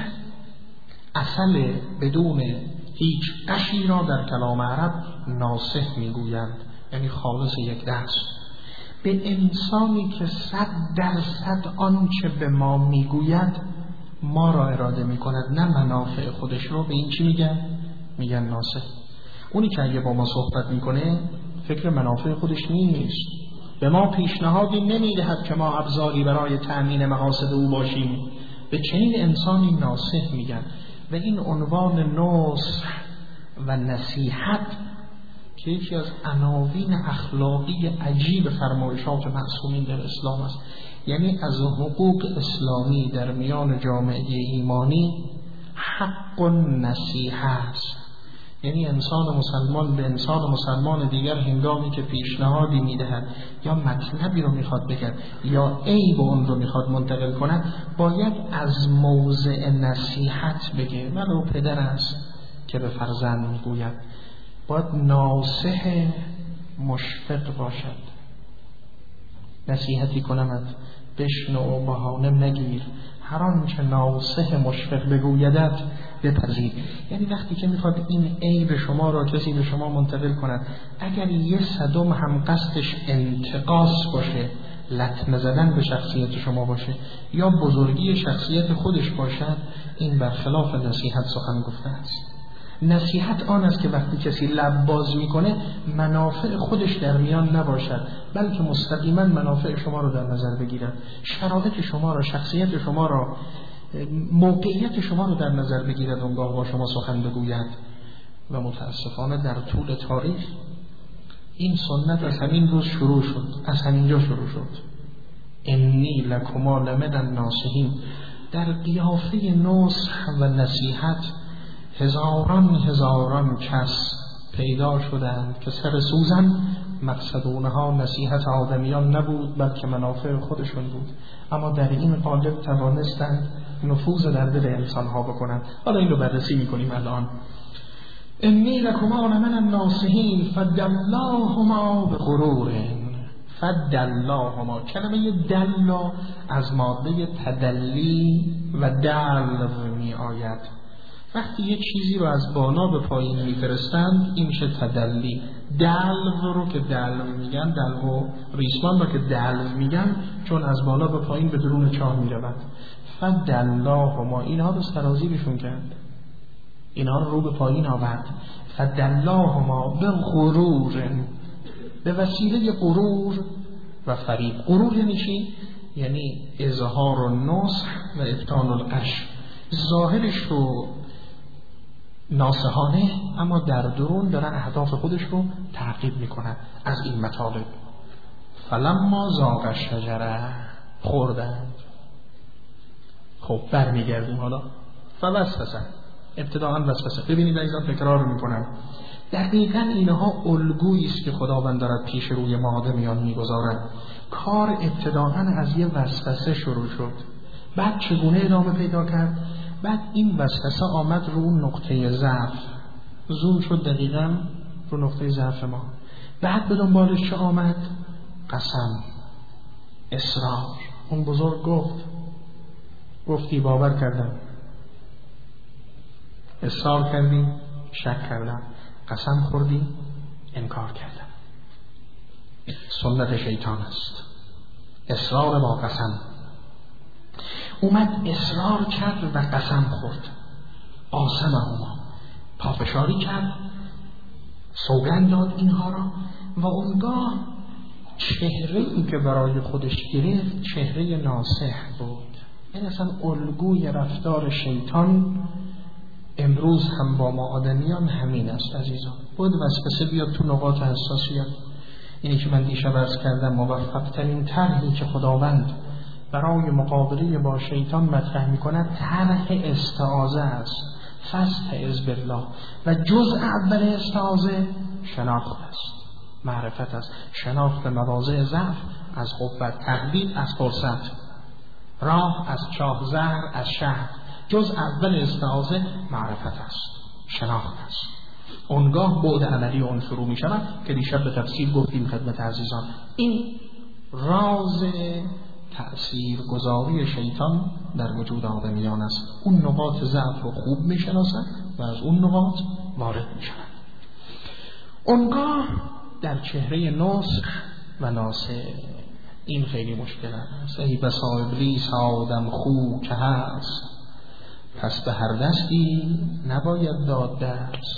اصل بدون هیچ قشی را در کلام عرب ناصح میگویند، یعنی خالص یک دست. به انسانی که صد درصد آنچه به ما میگوید ما را اراده میکند، نه منافع خودش رو، به این چی میگن؟ میگن ناصح. اونی که اگه با ما صحبت میکنه فکر منافع خودش نیست، به ما پیشنهادی نمیدهد که ما ابزاری برای تأمین مقاصد او باشیم، به چنین انسانی ناصح میگن. و این عنوان نصح و نصیحت که یکی از عناوین اخلاقی عجیب فرمایشات معصومین در اسلام است، یعنی از حقوق اسلامی در میان جامعه ایمانی حق نصیحه است. یعنی انسان مسلمان به انسان مسلمان دیگر هنگامی که پیشنهادی میدهد یا مطلبی رو میخواد بگه یا عیب اون رو میخواد منتقل کند، باید از موضع نصیحت بگه. ولو پدر است که به فرزند میگوید، باید ناصح مشفق باشد. نصیحتی کنمت بشنو و بهانه نگیر، هر آنچه ناصح مشفق بگویدت بپذیر. یعنی وقتی که میخواد این عیب شما را کسی به شما منتقل کند، اگر یه صدم هم قصدش انتقاص باشه، لطمه زدن به شخصیت شما باشه یا بزرگی شخصیت خودش باشد، این برخلاف نصیحت سخن گفته است. نصیحت آن است که وقتی کسی لب باز میکنه منافع خودش در میان نباشد، بلکه مستقیما منافع شما رو در نظر بگیرد، شرایط شما را، شخصیت شما را، موقعیت شما رو در نظر بگیرد، اونگاه با شما سخن بگوید. و متاسفانه در طول تاریخ این سنت از همین روز شروع شد، از همینجا شروع شد. انی لکما لمن الناصحین. در قیافه نصح و نصیحت هزاران هزاران کس پیدا شدند که سر سوزن مقصد اونها نصیحت آدمیان نبود، بلکه منافع خودشون بود، اما در این قالب توانستند نفوذ در دل انسانها بکنند. حالا این رو بررسی میکنیم الان. انی لکما لمن الناصحین فدلاهما بغرور. فدلاهما، کلمه دلا از ماده تدلی و دلو می آید. وقتی یه چیزی رو از بالا به پایین میفرستند این میشه تدلی. دلو رو که دلو میگن، دلو ریسمان رو که دلو میگن، چون از بالا به پایین به درون چاه میرود. فدلاهما، اینها رو سرازیرشون کرد، اینها رو رو به پایین آورد. فدلاهما به غرور، به وسیله غرور و فریب. غرور یعنی چی؟ یعنی اظهار و نصح و ابطال القش. ظاهرش رو ناصحانه، اما در درون داره اهداف خودش رو تعقیب میکنه از این مطالب. فلما ذاق الشجره، خوردند. خب برمیگردیم حالا. فوسوسه، ابتداءً وسوسه. ببینید عزیزان، تکرار میکنم، دقیقاً اینها الگویی است که خداوند دارد پیش روی ما آدمیان میگذارد. کار ابتداءً از یه وسوسه شروع شد، بعد چگونه ادامه پیدا کرد؟ بعد این وسوسه آمد رو نقطه ضعف، زوم شد دقیقاً رو نقطه ضعف ما. بعد به دنبالش چه آمد؟ قسم، اصرار. اون بزرگ گفت، گفتی باور کردم، اصرار کردی شک کردم، قسم خوردی انکار کردم. سنت شیطان است. اصرار با قسم. اومد اصرار کرد و قسم خورد. قاسمهما، پافشاری کرد، سوگند داد اینها را. و اونگاه چهره‌ای که برای خودش گرفت چهره ناصح بود. این اصلا الگوی رفتار شیطان امروز هم با ما آدمیان همین است عزیزان. بود وسوسه بیاد تو نقاط حساسیت. اینی که من دیشب عرض کردم، موفق ترین طرحی که خداوند برای مقابله با شیطان مطرح می‌کند طرح استعاذه است. فاستعذ بالله. و جزء اول استعاذه شناخت است، معرفت است. شناخت مواضع ضعف از قوت، تهدید از فرصت، راه از چاه زهر از شهر. جزء اول استعاذه معرفت است، شناخت است. اونگاه بعد عملی اون شروع می شود که دیشب به تفصیل گفتیم خدمت عزیزان. این راز تأثیر گذاری شیطان در وجود آدمیان است. اون نقاط ضعف رو خوب می شناسد و از اون نقاط وارد می شود. اونگاه در چهره نسخ و ناسخ این خیلی مشکل است. ای بسا ابلیس آدم خو که هست، پس به هر دستی نباید داد دست.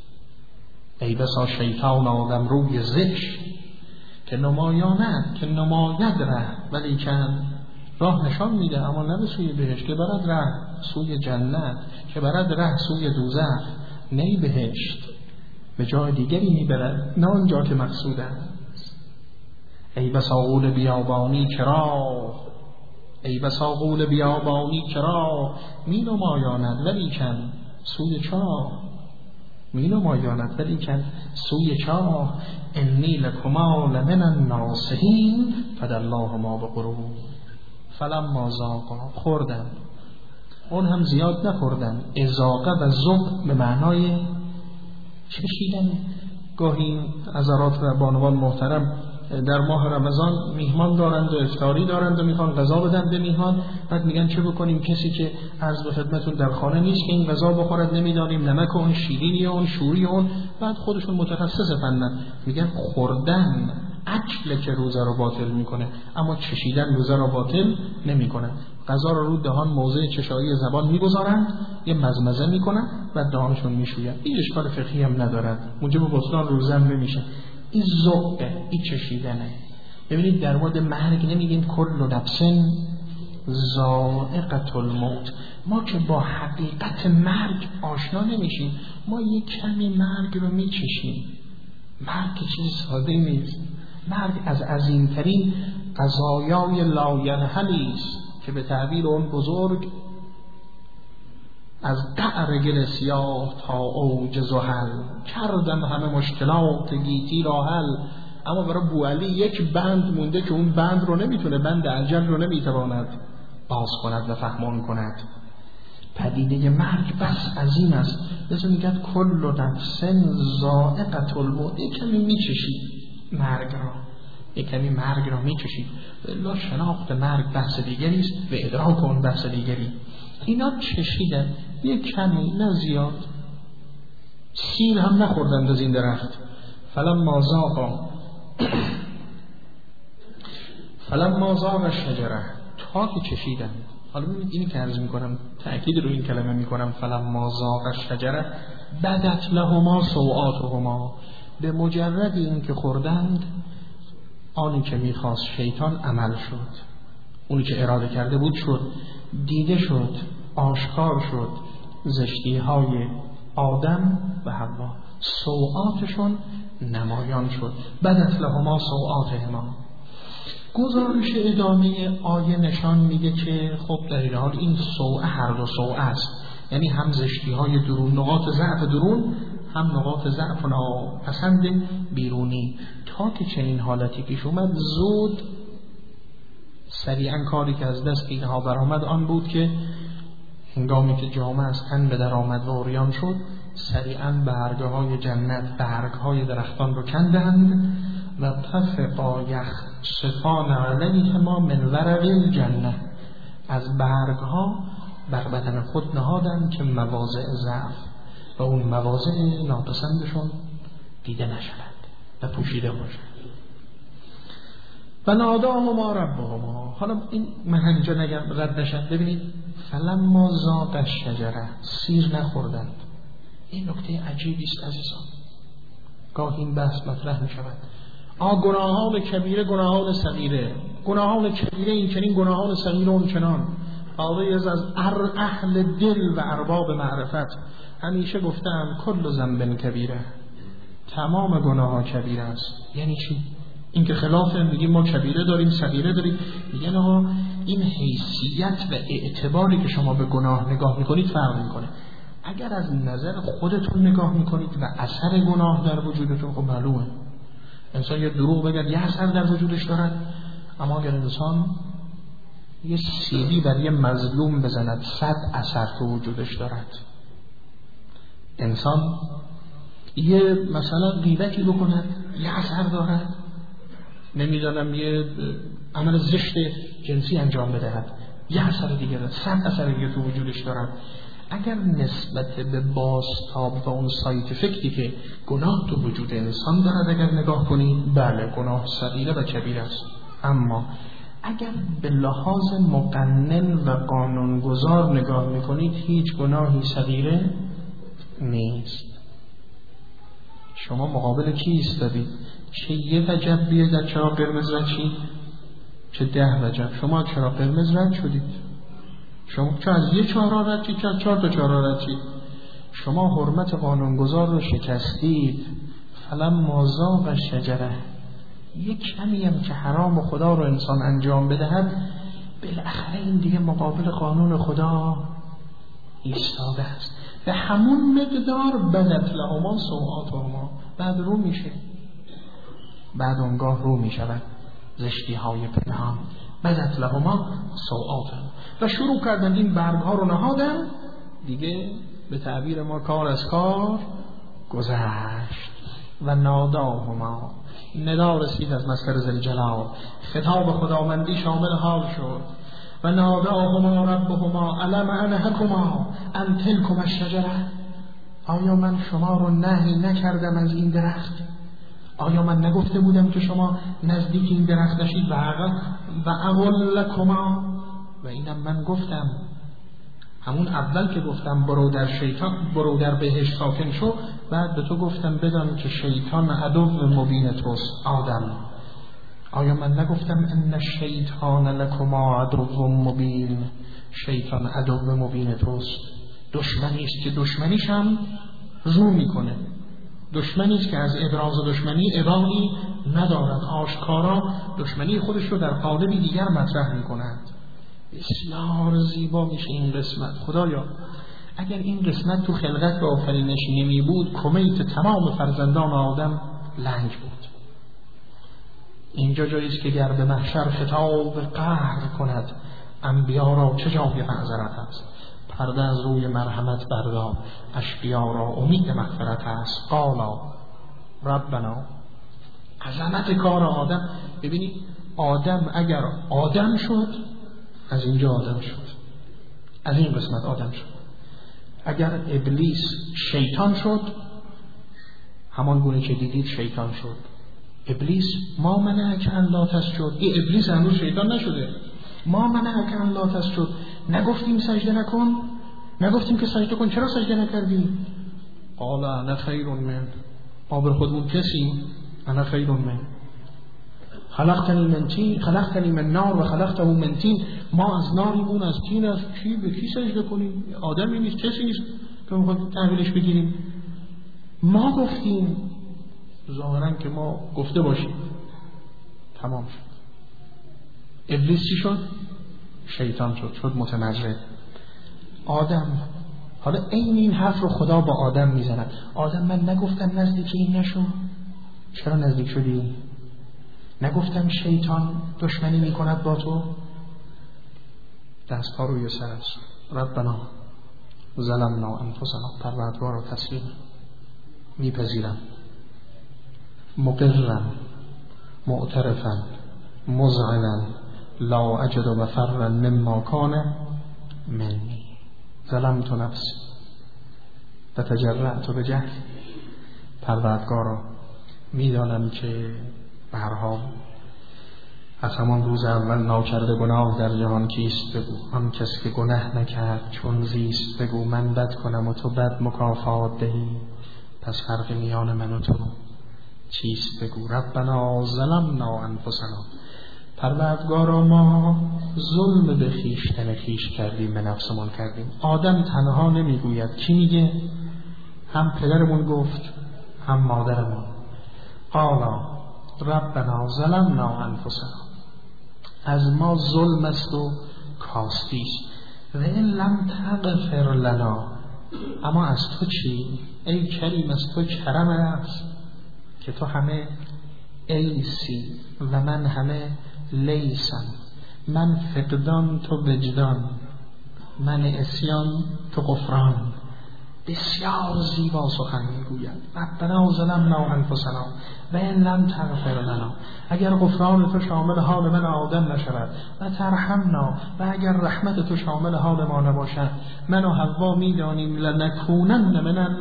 ای بسا شیطان آدم روی زشت، که نمایاند که نماید ره، ولی کن راه نشان میده اما نه به سوی بهشت، که برد ره سوی جنت، که برد ره سوی دوزخ، نی بهشت به جای دیگری میبرد، نه آنجا که مقصود است. ای بسا غول بیابانی کرا، ای بسا غول بیابانی کرا، می نمایاند ولی کن سوی چاه، می نمایاند ولی کن سوی چاه. انی لکما لمن الناصحین فدلاهما بغرور. فلما ذاقا، خوردن، اون هم زیاد نخوردن. ازاقه و ذوق به معنای چشیدن. گاهی حضرات و بانوان محترم در ماه رمضان میهمان دارند و افطاری دارند و میخوان غذا بدن به میهمان، بعد میگن چه بکنیم؟ کسی که عرض به خدمتون در خانه نیست که این غذا بخورد، نمیدانیم نمک اون، شیرینی اون، شوری اون. بعد خودشون متخصص فنن میگن خوردن اکل که روزه رو باطل میکنه، اما چشیدن روزه رو باطل نمیکنه. غذا رو رو دهان موضع چشایی زبان میگذارن، یه مزمزه میکنن و دهانشون میشوین. این اشکال فقهی هم ندارد، موجب بطلان روزه هم نمیشه. این ذوقه، این چشیدنه. ببینید در مورد مرگ نمیگیم کل نفس ذائقة الموت. ما که با حقیقت مرگ آشنا نمیشیم، ما یک کمی مرگ رو میچشیم. مرگ که چیز ساده نیست. مرگ از عظیمترین قضایای لاینحلی است که به تعبیر اون بزرگ از قعر گل سیاه تا اوج زحل، کردم همه مشکلات گیتی را حل. اما برای بوعلی یک بند مونده که اون بند رو نمیتونه، بند اجل رو نمیتواند باز کند و فهمان کند. پدیده مرگ بس عظیم است. لذا میگد کل نفس ذائقة الموت. یک کمی میچشید مرگ را، یک کمی مرگ را میچشید. الا شناخت مرگ بحث دیگری است و ادراک اون بحث دیگری. اینا چشیدن یک کمی، نه زیاد. سیر هم نخوردند از این درخت. فلما ذاقا فلما ذاق الشجره، تا که چشیدن. حالا ببینید اینی که عرض میکنم، تأکید رو این کلمه میکنم، فلما ذاق الشجره بدت لهما سوآتهما. به مجرد این که خوردند، آنی که میخواست شیطان عمل شد، اونی که اراده کرده بود شد، دیده شد، آشکار شد. زشتی های آدم و حوا، سوآتشون نمایان شد. بدت لهما سوآتهما. گزارش ادامه آیه نشان میده که خب در این حال این سوء هر دو سوء است، یعنی هم زشتی های درون، نقاط ضعف درون، هم نقاط ضعف و ناپسند بیرونی. تا که چنین حالتی پیش اومد، زود سریعا کاری که از دست اینها برآمد آن بود که هنگامی که جامه از تن به در آمد و عریان شد، سریعا برگه های جنت، برگ های درختان رو کندند و طفقا یخصفان علیهما من ورق الجنه. از برگ ها بر بدن خود نهادند که مواضع ضعف و اون مواضع ناپسندشون دیده نشوند و پوشیده باشند. و ناداهما ربهما. حالا این من اینجا نگم رد نشد. ببینید فلما ذاقا الشجره، سیر نخوردند. این نکته عجیبی است عزیزان. گاهی این بحث مطرح می شود. آ گناهان کبیره گناهان صغیره، گناهان کبیره این چنین، گناهان صغیره اون چنان. آقای از اهل دل و ارباب معرفت همیشه گفتم کل ذنب کبیره، تمام گناه ها کبیره است. یعنی چی؟ این که خلاف میگیم ما کبیره داریم صغیره داریم. میگن آقا این حیثیت و اعتباری که شما به گناه نگاه میکنید فرق میکنه. اگر از نظر خودتون نگاه میکنید و اثر گناه در وجودتون، خب معلومه انسان یه دروغ بگه یه اثر در وجودش دارد، اما اگر انسان یه سیلی بر یه مظلوم بزند صد اثر تو وجودش دارد. انسان یه مثلا غیبتی بکند یه اثر دارد. نمیدانم یه عمل زشت جنسی انجام بدهد یه اثر دیگه دارد، صد اثر دیگه تو وجودش دارد. اگر نسبت به بازتاب و اون سایت افکتی که گناه تو وجود انسان دارد اگر نگاه کنید، بله گناه صغیره و کبیره است. اما اگر به لحاظ مقنن و قانونگذار نگاه میکنید هیچ گناهی صغیره نیست. شما مقابل کی ایستادید؟ چه یه وجب بیه در چراغ قرمز رد شید، چه ده وجب. شما چراغ قرمز رد شدید، شما چه از یه چهارا رد شید، چه از چهار تا چهارا رد شید. شما حرمت قانونگذار رو شکستید. فلما ذاق الشجره، یک کمی هم که حرام خدا رو انسان انجام بدهد بالاخره این دیگه مقابل قانون خدا ایستاده است. به همون مقدار بدت لهما سوآتهما، بعد رو میشه، بعد اونگاه رو میشود زشتی های پنهان. بدت لهما سوآتهما و شروع کردن این برگ ها رو نهادن دیگه. به تعبیر ما کار از کار گذشت. و ناداهما، ندا رسید از مصدر ذوالجلال، خطاب خداوندی شامل حال شد. و ناداهما ربهما الم انهکما ان تلکما الشجره، آیا من شما رو نهی نکردم از این درخت؟ آیا من نگفته بودم که شما نزدیک این درخت نشید؟ و و اقول لکما، و اینم من گفتم همون اول که گفتم برو در شیطان برو در بهشت ساکن شو، بعد به تو گفتم بدان که شیطان عدو مبین توست آدم. آیا من نگفتم ان الشیطان لکما عدو مبین؟ شیطان عدو مبین توست. دشمنی است که دشمنیش هم رو میکنه، دشمنی است که از ابراز دشمنی ابایی ندارد، آشکارا دشمنی خودش رو در قالبی دیگر مطرح میکند. بسیار زیبا میشه این قسمت. خدایا اگر این قسمت تو خلقت و آفرینش نمی بود کمیت تمام فرزندان آدم لنگ بود. اینجا جایی است که گر به محشر خطاب قهر کند انبیا را چه جای معذرت است. پرده از روی مرحمت بردار، اشقیا را امید مغفرت است. قالا ربنا، عظمت کار آدم. ببینید آدم اگر آدم شد از اینجا آدم شد، از این قسمت آدم شد. اگر ابلیس شیطان شد همان گونه که دیدید شیطان شد. ابلیس ما منعک ان لا تسجد، این ابلیس هنوز شیطان نشده. ما منعک ان لا تسجد، نگفتیم سجده نکن؟ نگفتیم که سجده کن؟ چرا سجده نکردی؟ قال انا خیر من، ما بر خودمون کسیم. انا خیر من خلقتنی من طین خلقتنی من نار و خلقته من طین، ما از ناریم اون از طین است. کی به کی سجده کنیم؟ آدمی نیست، کسی نیست که میخواد تحویلش بگیریم. ما گفتیم، ظاهرا که ما گفته باشیم. تمام شد. ابلیس چی شد؟ شیطان شد، شد متمرد. آدم، حالا این این حرف رو خدا با آدم میزند. آدم من نگفتم نزدیک این نشو؟ چرا نزدیک شدی؟ نگفتم شیطان دشمنی میکند با تو؟ دست ها روی سر است. ربنا ظلمنا انفسنا، پروردگار رو تسلیم میپذیرم، مقرم معترفم مذعنا لا اجد مفرا مما کان منی. ظلمت نفسی و تجرعت بجهل، پروردگارا میدانم که به هر حال از همان روز اول ناکرده گناه در جهان کیست بگو، آن کس که گناه نکرد چون زیست بگو. من بد کنم و تو بد مکافات دهی، پس فرق میان من و تو چیست بگو. ربنا ظلمنا انفسنا، پروردگارا ما ظلم به خویشتن خویش کردیم، به نفسمان کردیم. آدم تنها نمیگوید، کی میگه؟ هم پدرمون گفت هم مادرمون. قالا ربنا ظلمنا انفسنا، از ما ظلم است و کاستیش. و این لم تغفر لنا، اما از تو چی؟ ای کریم، از تو کرم است که تو همه ایسی و من همه لیسم. من فقدان تو وجدان، من اسیان تو غفران. بسیار زیبا سخن میگوید. ربنا ظلمنا انفسنا و ان لم تغفر لنا، اگر غفران تو شامل حال من آدم نشود، و ترحمنا، و اگر رحمت تو شامل حال ما نباشد، من و حوا میدانیم لنکونن من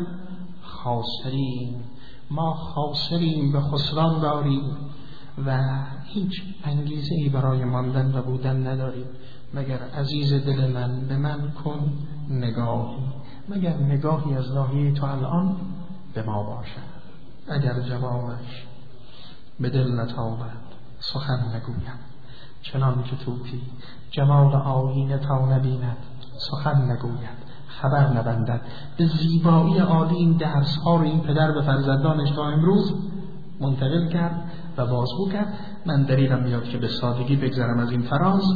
الخاسرین، ما خاسریم، به خسران داریم و هیچ انگیزه ای برای ماندن و بودن نداریم مگر عزیز دل من به من کن نگاهی، مگر نگاهی از ناحیه تو الان به ما باشد. اگر جوابش به دل نتابد سخن نگویم، چنان که طوطی جمال آیینه تا نبیند سخن نگوید، خبر نبندد. به زیبایی عالی این درس ها رو این پدر به فرزندانش تا امروز منتقل کرد و بازگو کرد. من دلیلم میاد که به سادگی بگذرم از این فراز.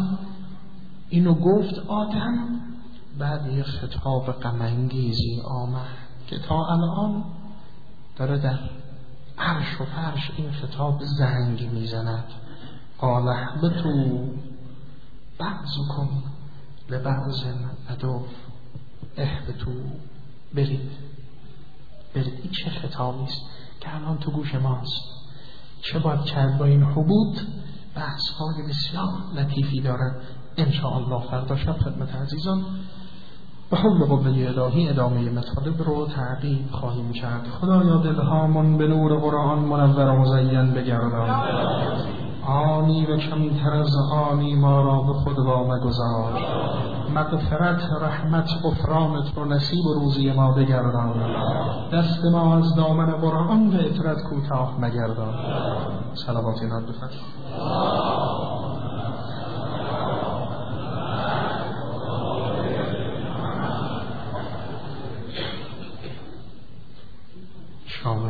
اینو گفت آدم، بعد یه خطاب غم انگیزی آمد که تا الان داره در عرش و فرش این خطاب زنگ میزند. قال اهبطوا بعضکم لبعض عدو، اهبطوا، برید برید. این چه خطابی است که الان تو گوش ماست؟ چه باید کرد با این حبوط؟ بحث های بسیار لطیفی دارد. انشاءالله فردا شب خدمت عزیزان به حول قوه الهی ادامه مطالب رو تعقیب خواهیم کرد. خدایا دلهامون به نور قرآن منور و مزین بگردان، آنی و کمتر از آنی ما را به خود با مگذار. مغفرت، رحمت، غفرانت رو نصیب و روزی ما بگردان. دست ما از دامن قرآن و اطرت کوتاه مگردان. صلوات اینا بفرست. شام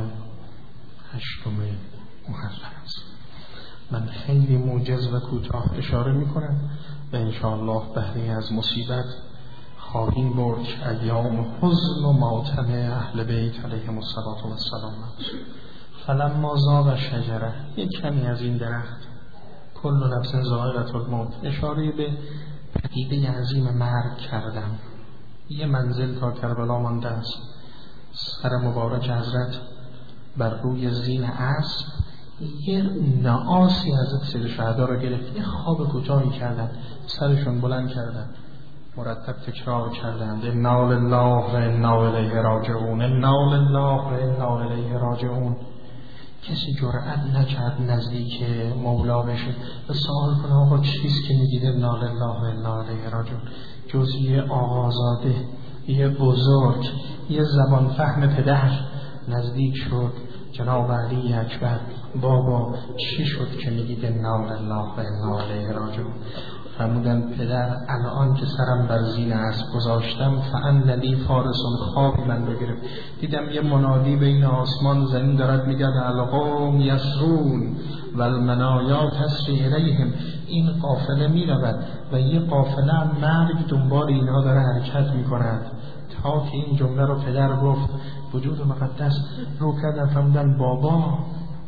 هشتم محرم است. من خیلی موجز و کوتاه اشاره میکنم و انشاءالله بهره از مصیبت خواهیم برد که ایام حزن و ماتم اهل بیت علیهم الصلاة والسلام است. فلما زاغ شجره، یک کمی از این درخت، کل نفس ذائقة الموت، اشاره به پدیده عظیم مرگ کردم. یه منزل تا کربلا مانده است. سر مبارک حضرت بر روی زین اسب یه نعاسی حضرت سید شهدا را گرفت، یه خواب کوتاهی کردن، سرشون بلند کردن، مرتب تکرار کردند انا لله و انا الیه راجعون، انا لله و انا الیه راجعون. کسی جرأت نکرد نزدیک مولا بشه و سوال کنه آقا چیست که میگید انا لله و انا الیه راجعون، جز یه آقازاده، یه بزرگ، یه زبان فهم پدر نزدیک شد. جناب علی اکبر، بابا چی شد که میگید انا لله و انا الیه راجعون؟ فرمودن پدر الان که سرم بر زین اسب گذاشتم فان لی فارسون، خواب من رو گرفت، دیدم یه منادی بین آسمان زمین دارد میگه القوم یسرون و المنایا تسری الیهم. این قافله میرود و یه قافله هم مرگ دنبال اینها داره حرکت میکند. تا که این جمله رو پدر گفت وجود مقدس رو کردن فرمودن بابا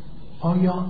آیا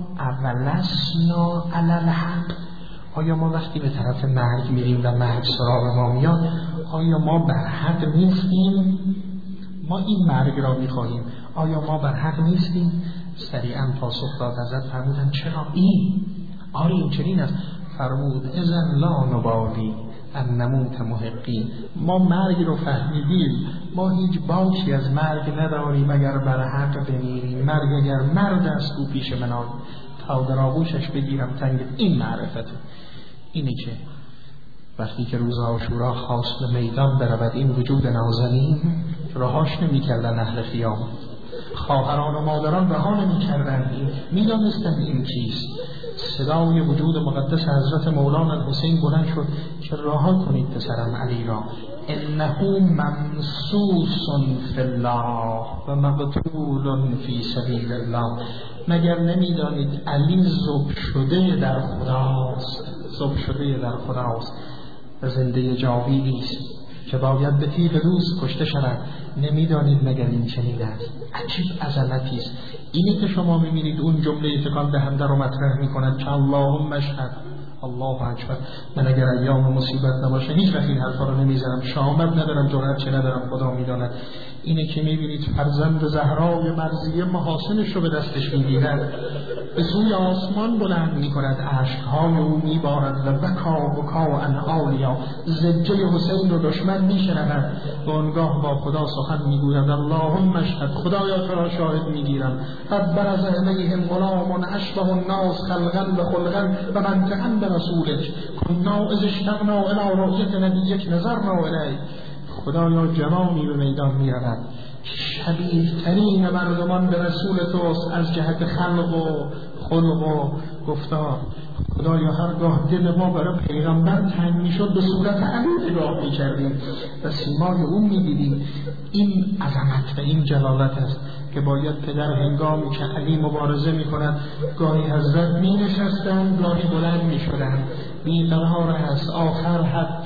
اولسنا علی الحق، آیا ما وقتی به طرف مرگ میریم و مرگ سراغ ما میاد آیا ما بر حق نیستیم؟ ما این مرگ را میخواهیم، آیا ما بر حق نیستیم؟ سریعا پاسخ داد حضرت، فرمودن چرا این؟ آره این چنین است. فرمود اذن لا نبالی ان نموت محقی، ما مرگ رو فهمیدیم، ما هیچ باکی از مرگ نداریم اگر بر حق بمیریم. مرگ اگر مرد است او پیش من آی، تا در آغوشش بگیرم تنگ. این معرفته. اینی که وقتی که روز عاشورا خواست به میدان برود، این وجود نازنین رهاش نمی کردن اهل خیام، خواهران و مادران رها نمی کردن، می دانستن این چیست. صدای وجود مقدس حضرت مولانا الحسین بلند شد که رها کنید پسرم علی را، انه ممسوس فی الله و مقتول فی سبیل الله. مگر نمیدانید علی ذوب شده در خداست، ذوب شده در خداست و زنده جاویدی است که باید به تیغ روز کشته شود. نمیدانید مگر این چنین است؟ عجیب عظمتی است. اینی که شما میبینید اون جمله تکان دهنده رو مطرح میکند که اللهم اشهد، الله اکبر. من اگر ایام مصیبت نباشه هیچ وقت این حرفا رو نمیزنم، شامت ندارم، جرأت چه ندارم، خدا میداند. اینه که میبینید فرزند زهرای مرضیه محاسنش رو به دستش میگیرد، به سوی آسمان بلند میکند، اشکهای او میبارد و بکا بکا ان آلیا. زجه حسین رو دشمن میشنود و آنگاه با خدا سخن میگوید اللهم اشهد، خدایا تو را شاهد میگیرم، قد برز الیهم غلام اشبه الناس خلقا و خلقا و منطقا به رسولک کنا اذ اشتقنا الی رؤیت نبیک نظرنا الیه. خدایا جوانی به میدان می رود، شبیه ترین مردمان به رسول توست از جهت خلق و خلق و گفتار. خدایا هرگاه دل ما برای پیغمبر تنگ می شد به صورت علی نگاه می کردیم و سیمای اون می دیدیم. این عظمت و این جلالت است که باید پدر هنگامی که علی مبارزه می کند گاهی حضرت می نشستند، گاهی بلند می شدند. بیقرار است. آخر حد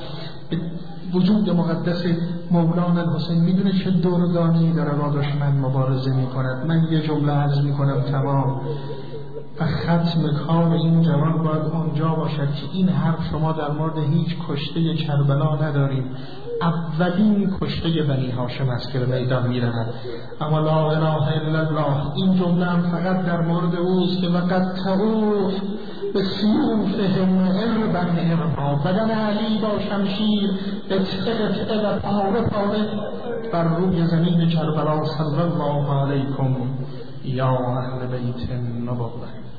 وجود مقدس مولانا الحسین میدونه چه دورگانی داره با دشمن مبارزه میکند. من یه جمله عرض میکنم تمام و ختم کار این جوان باید آنجا باشد که این حرف شما در مورد هیچ کشته کربلا نداریم. اولین کشته بنی هاشم است که به میدان میرود. اما لا اله الا الله، این جمله هم فقط در مورد اوست که وقد تعوف به سیوفهم اربا اربا. بدن علی با شمشیر قطعه قطعه و پاره پاره بر روی زمین کربلا. صلی الله علیکم یا اهل بیت النبوة.